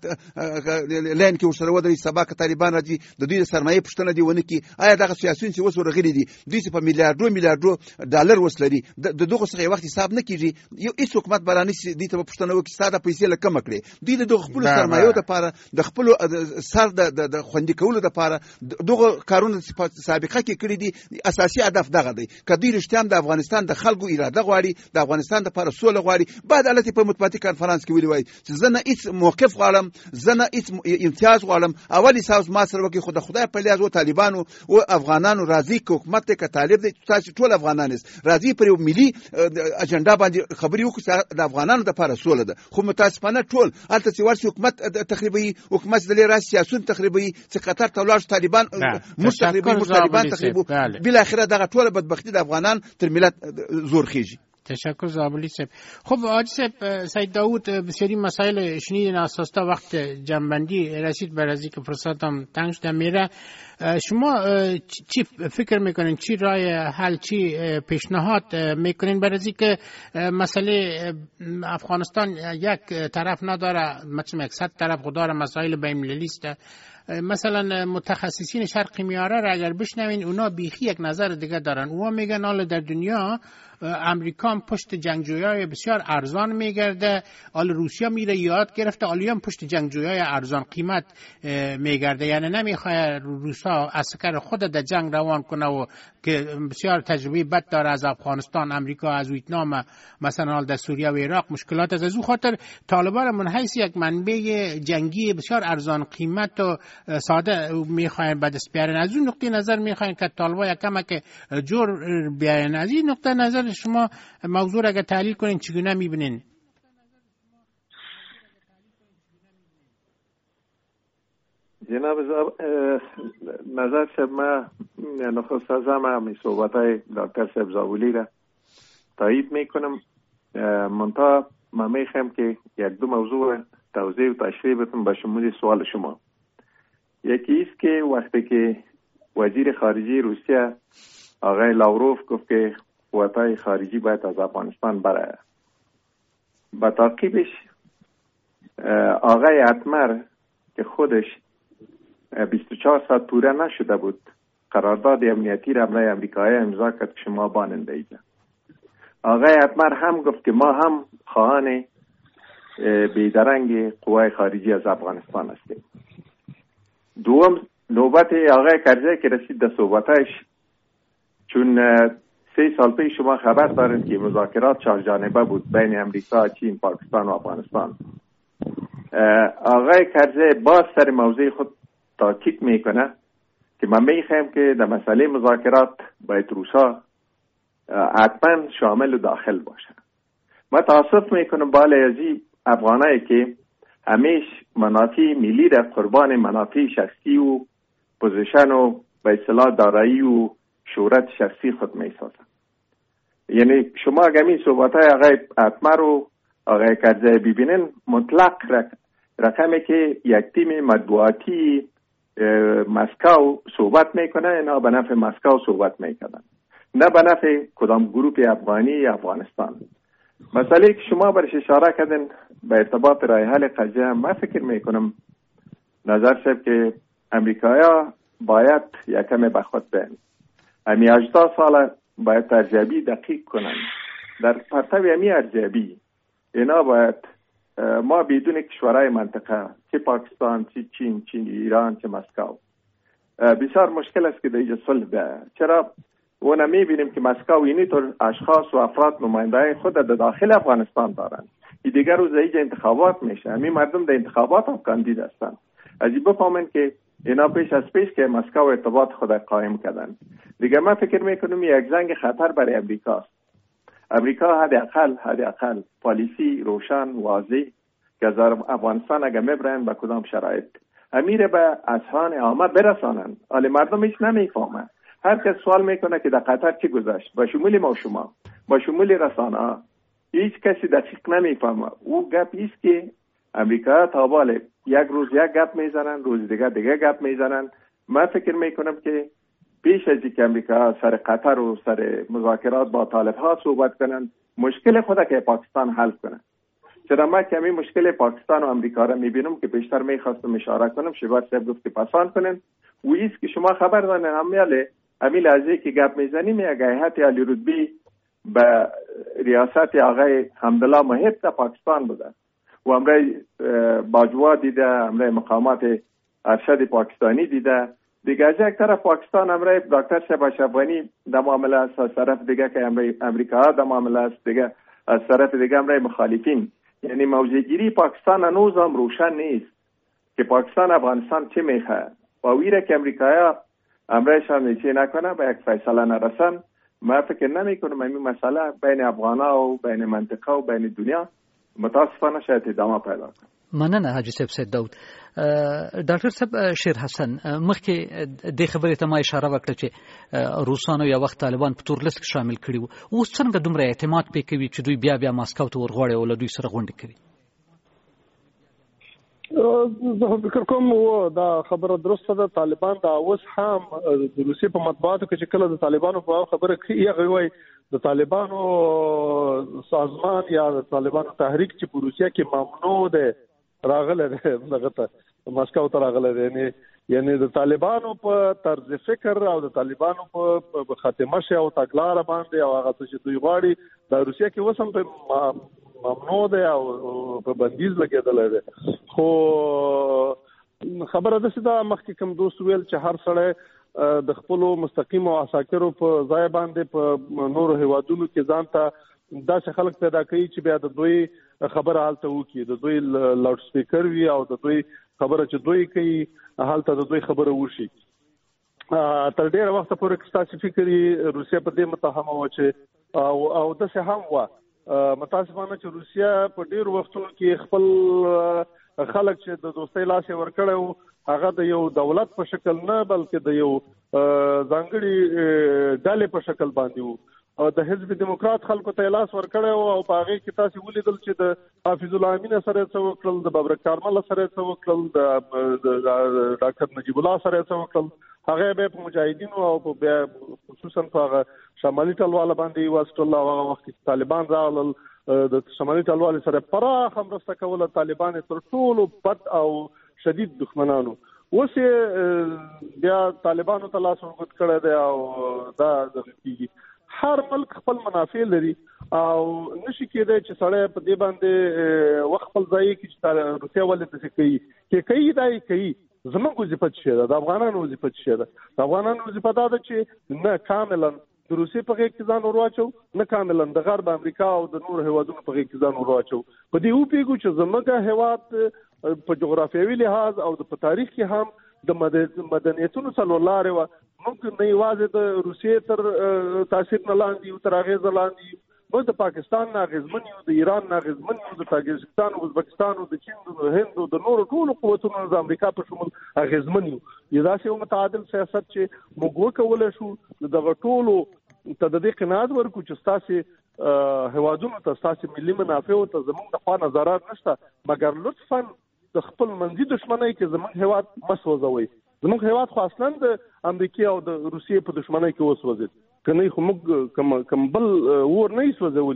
لاین کې ورسره ودرېږي. سبا که طالبان راځي د دوی د سرمایې پوښتنه دې ونه کړي. آیا دغه سیاسیون چې اوس ورغلي دي دوی چې په میلیارډو ډالر وس لري د دغه څخه وخت حساب نه کیږي. یو هیڅ حکومت براني چې دوی ته په پوښتنه وکړي ساده پیسې له کمه کړي دوی د دغه خپل سرمایو لپاره د خپل سر د خوندي کولو لپاره دغه کارونه سابقه کې کړی دي. اساسي هدف دغه دی. کدی رښتیا د افغانستان د خلکو اراده غواړي د افغانستان لپاره سوله غواړي بعد الته په مطبوعاتي کانفرنس کې ویلي وای چې زه نه هیڅ موقف غواړم زه نه هیڅ امتیاز غواړم. اولی ساوس ما سره وکي خدای په لیاز او طالبانو او افغانانو راضي حکومت ته طالب دي تاسو ټول افغانان راضي پر یو ملي اجنډا باندې خبري وکړي د افغانانو لپاره سوله ده. خو متاسفانه ټول الته چې ورسي حکومت تخریبي حکومت د لري سیاست تخریبي چې قطر ته ولاړ طالبان مستخربي طالبان تخریبو بل اخره دغه ټول بدبختی د افغانان تر ملت زور خيږي. تشکر زابلی صاحب. خب حاجی صاحب سید داوود بسیاری مسائل شنیدین اساسا وقت جنبندی رسید بر از اینکه فرصتم تنگ شده میره. شما چی فکر میکنین چی رای حل چی پیشنهاد میکنین بر از اینکه مسئله افغانستان یک طرف نداره مثلا 100 طرف داره مسائل بین المللی است. مثلا متخصصین شرقی میاره را اگر بشنوین اونا بیخی یک نظر دیگه دارن. اونا میگن حالا در دنیا امریکا پشت جنگجویای بسیار ارزان میگرده حال روسیه میره یاد گرفته حالیان پشت جنگجویای ارزان قیمت میگرده یعنی نمیخواد روسا عسکر خود در جنگ روان کنه و که بسیار تجربه بد داره از افغانستان امریکا از ویتنام مثلا حال در سوریه و عراق مشکلات از او خاطر طالبان من حیث یک منبع جنگی بسیار ارزان قیمت و ساده میخواین به دست بیارن. از اون نقطه نظر میخواین که طالبان یک کمک جور بیارن. از این نقطه نظر شما موضوع را اگر تحلیل کنین چگونه میبینین؟ جناب نظر صاحب ما نخست از همه صحبتهای دکتر صاحب زابلی را تایید میکنم. منتها ما میخوایم که یک دو موضوع توضیح و تشریح بدم به شمول سوال شما. یکی است که وقتی که وزیر خارجه روسیه آقای لاوروف گفت که قوت‌های خارجی باید از افغانستان بره، با تعقیبش آقای اتمر که خودش 24 ساعت پوره نشده بود قرارداد امنیتی را برای امریکایی امضا کرد که شما باننده اید. آقای اتمر هم گفت که ما هم خواهان بیدرنگ قوای خارجی از افغانستان هستیم. دوم نوبت آقای کرزی که رسید در صحبتش، چون 3 سال پیش شما خبر دارید که مذاکرات 4 جانبه بود بین امریکا، چین، پاکستان و افغانستان. آقای کرزی باز سر موضوع خود تاکید میکنه که من میخوایم که در مسئله مذاکرات باید روسا حتما شامل و داخل باشه. ما تاسف میکنم بالای ازی افغانایی که همیش منافع ملی در قربان منافع شخصی و پوزیشن و به اصطلاح دارایی و شهرت شخصی خود میسازن. یعنی شما اگر این صحبتهای آقای اتمر و آقای کرزی ببینین، مطلق رقمی که یک تیم مطبوعاتی مسکو صحبت میکنه، اینا به نفع مسکو صحبت میکنن، نه به نفع کدام گروه افغانی یا افغانستان. مسئله که شما برش اشاره کردن به ارتباط راه حل قضیه من فکر میکنم نظر شد که امریکایا باید یکم به خود بیان. امی 18 سال باید ارزیابی دقیق کنن. در پرتو امی ارزیابی اینا باید ما بدون کشورهای منطقه چه پاکستان، چه چین، چه ایران، چه مسکو بسیار مشکل است که در اینجا صلح ده. چرا؟ اونا میبینیم که مسکو اینی طور اشخاص و افراد نماینده خود در داخل افغانستان دارن. این دیگر روز اینجا انتخابات میشه. همین مردم در انتخابات هم کاندید هستن. از این بفهمن که اینا پیش از پیش که مسکو ارتباط خود قائم کردن. دیگه من فکر میکنم یک زنگ خطر برای امریکاست. امریکا حداقل پالیسی روشن واضح که از افغانستان اگه میبرن به کدام شرایط امیر به اذهان عامه برسانن. ولی مردم هیچ نمیفهمن. هر کس سوال میکنه که در قطر چی گذشت، با شمول ما و شما، با شمول رسانه، هیچ کسی دقیق نمیفهمه. او گپ ایست که امریکا تا بالا یک روز یک گپ میزنن، روز دیگه گپ میزنن. من فکر میکنم که پیش از اینکه امریکا سر قطر و سر مذاکرات با طالب ها صحبت کنن، مشکل خود که پاکستان حل کنن. چرا من کمی مشکل پاکستان و امریکا را میبینم که بیشتر میخواستم اشاره کنم. شباب صاحب گفت که پسان کنن و ایست که شما خبر دارن امیل ازی که گپ میزنیم یک هیئت عالی رتبه به ریاست آقای حمدالله محب در پاکستان بوده و امرای باجوا دیده، امرای مقامات ارشد پاکستانی دیده. دیگه از یک طرف پاکستان امرای دکتر شهباز افغانی در معامله است، از طرف دیگه که امرای امریکا در معامله است، دیگه از طرف دیگه امرای مخالفین. یعنی موضوعگیری پاکستان هنوز هم روشن نیست که پاکستان افغانستان چه میخواد و ویره که امریکایا امرایشان نیچه نکنه به یک فیصله نرسن. من فکر نمی کنم این مسئله بین افغانا و بین منطقه و بین دنیا متاسفانه شاید ادامه پیدا کنه. مننه حاجی صاحب سید داود. ډاکټر صاحب شیر حسن مخکې د خبرې ته ما اشاره وکړه چې روسانو یا وخت طالبان په تور لیست کې شامل کړي وو. اوس څنګه دومره اعتماد پې کوي چې دوی بیا ماسکو ته ورغواړي او له دوی سره غونډې کوي؟ زه فکر کوم و دا خبره درسته ده. طالبان دا اوس هم د روسیې په مطبوعاتو کې چې کله د طالبانو په خبره کوي هغه وایي د طالبانو سازمان یا د طالبانو تحریک چې په روسیه کې ممنوع ده راغله ده دغه ته ماسکو ته راغله ده. یعنی د طالبانو په طرز فکر او د طالبانو په خاتمه شي او تګلاره باندې او هغه چې دوی غواړي د روسیه کې وسم په ممنوع ده او په بندیز لګیدل ده. خو خبره ده چې دا مخکې کوم دوست ویل چې هر سړی د خپل مستقیم او عساکرو په ځای باندې په نورو هیوادونو کې ځان ته داسې خلک پیدا کوي چې بیا د دوی خبره حالته وکړي، د دوی لاوډ سپیکر وي او د دوی خبره چې دوی کوي حالته د دوی خبره وشي. تر ډیره وخت پورې ستاسو فکري روسیه په دې متهمه و چې او داسې هم و متاسفانه چې روسیه په ډیرو وختونو کې خپل خلک چې د دوستۍ لاس ورکړو هغه د یو دولت په شکل نه بلکې د یو ځانګړي ډلې په شکل باندې وو. د حزب دیموکرات خلکو ته لاس ورکړو او په هغه کې تاسو ولیدل چې د حافظ الله امین سره څه وکړل، د بابر کارمل سره څه وکړل، د ډاکټر نجیب الله سره څه وکړل. هغه به په مجاهدینو او په خصوصا په شمالي ټلواله باندې واستول. هغه وخت طالبان راغلل د شمالي ټلواله سره پراخ مرسته کوله. طالبان تر ټولو بد او شدید دښمنانو. اوس بیا طالبانو ته لاس ورغت کړی دی او دا کیږي. هر ملک خپل منافع لري او نشي کېدای چې سړی په دې باندې وخت خپل ځای کې چې روسیه ولې څه کوي کې کوي دای کوي. زموږ وظیفه څه ده؟ د افغانانو وظیفه څه ده؟ د افغانانو وظیفه دا ده چې نه کاملا د روسیې په غېږ کې ځان ورواچو، نه کاملا د غرب امریکا او د نورو هیوادونو په غېږ کې ځان ورواچو. په دې وپیږو چې زموږ هیواد په جغرافیوي لحاظ او په تاریخ کې هم د مدنیتونو څلورلارې وه. موږ نه یوازې د روسیې تر تاثیر نه لاندې یو، تر اغېزه لاندې یو. موږ د پاکستان نه اغېزمن یو، د ایران نه اغېزمن یو، د تاجکستان او ازبکستان او د چین د هند او د نورو ټولو قوتونو د امریکا په شمول اغېزمن یو. یو داسې یو متعادل سیاست چې موږ وکولی شو دغه ټولو ته د دې قناعت ورکړو چې ستاسې هیوادونو ته ستاسې ملي منافعو ته زموږ د خوا نظارت نشته، مګر لطفا د خپل منځي دښمنۍ کې زموږ هیواد مه سوځوئ. زموږ هیواد خو اصلا د امریکې او د روسیې په دښمنۍ کې وسوځېد. که نه خو موږ کوم بل اور نه یې سوځولي.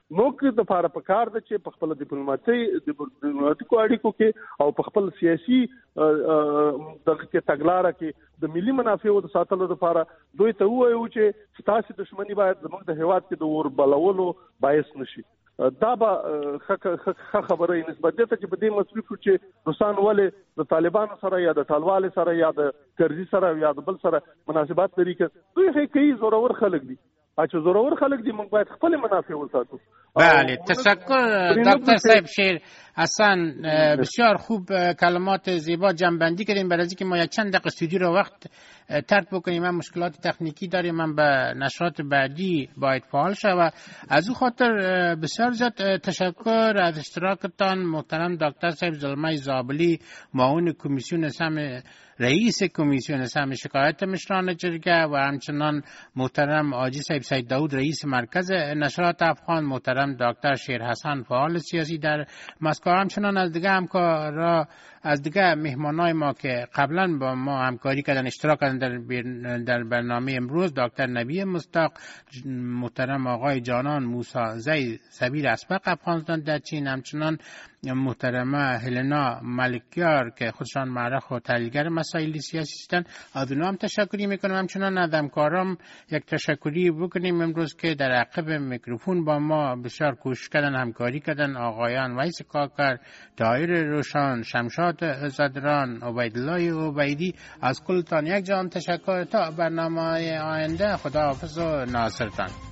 نو کې د لپاره پکار د چې په خپل ډیپلوماټیکو اړیکو کې او په خپل سیاسي دغه کې تګلارې کې د ملي منافعو د ساتلو لپاره دوی ته وایو چې ستاسو دښمنی باید زموږ د هیواد کې د اور بلولو باعث نشي. دا به خبره نسبت ده چې په دې مصرف چې روسان ولې د طالبانو سره یا د ټالوالې سره یا د کرزي سره یا د بل سره مناسبات لري کې دوی کوي زورور خلک دي. چې زورور خلک دي موږ باید خپل منافع وساتو. بله تشکر دکتر صاحب شیر حسن، بسیار خوب کلمات زیبا جنبندی کردیم. برای اینکه ما یک چند دقیقه استودیو رو وقت ترک بکنیم، من مشکلات تکنیکی داریم، من به نشرات بعدی باید فعال شم و از او خاطر بسیار زیاد تشکر از اشتراکتان محترم دکتر صاحب زلمه زابلی، معاون کمیسیون سهم رئیس کمیسیون سهم شکایت مشران جرگه و همچنان محترم آجی صاحب سید داود رئیس مرکز نشرات افغان، محترم دکتر شیر حسن فعال سیاسی در مسکو، همچنان از دیگه همکارا از دیگه مهمانای ما که قبلا با ما همکاری کردن اشتراک کردن در برنامه امروز، دکتر نبی مستاق، محترم آقای جانان موسی زی سفیر اسبق افغانستان در چین، همچنان محترمه هلنا ملکیار که خودشان معرخ و تحلیلگر مسائل سیاسی هستند. از اونها هم تشکری میکنم. همچنان از همکارام یک تشکری بکنیم امروز که در عقب میکروفون با ما بسیار کوشش کردن، همکاری کردن، آقایان ویس کاکر، طاهر روشان، شمشاد زدران، عبیدالله عبیدی. از کلتان یک جان تشکر. تا برنامه آینده خداحافظ و ناصرتان.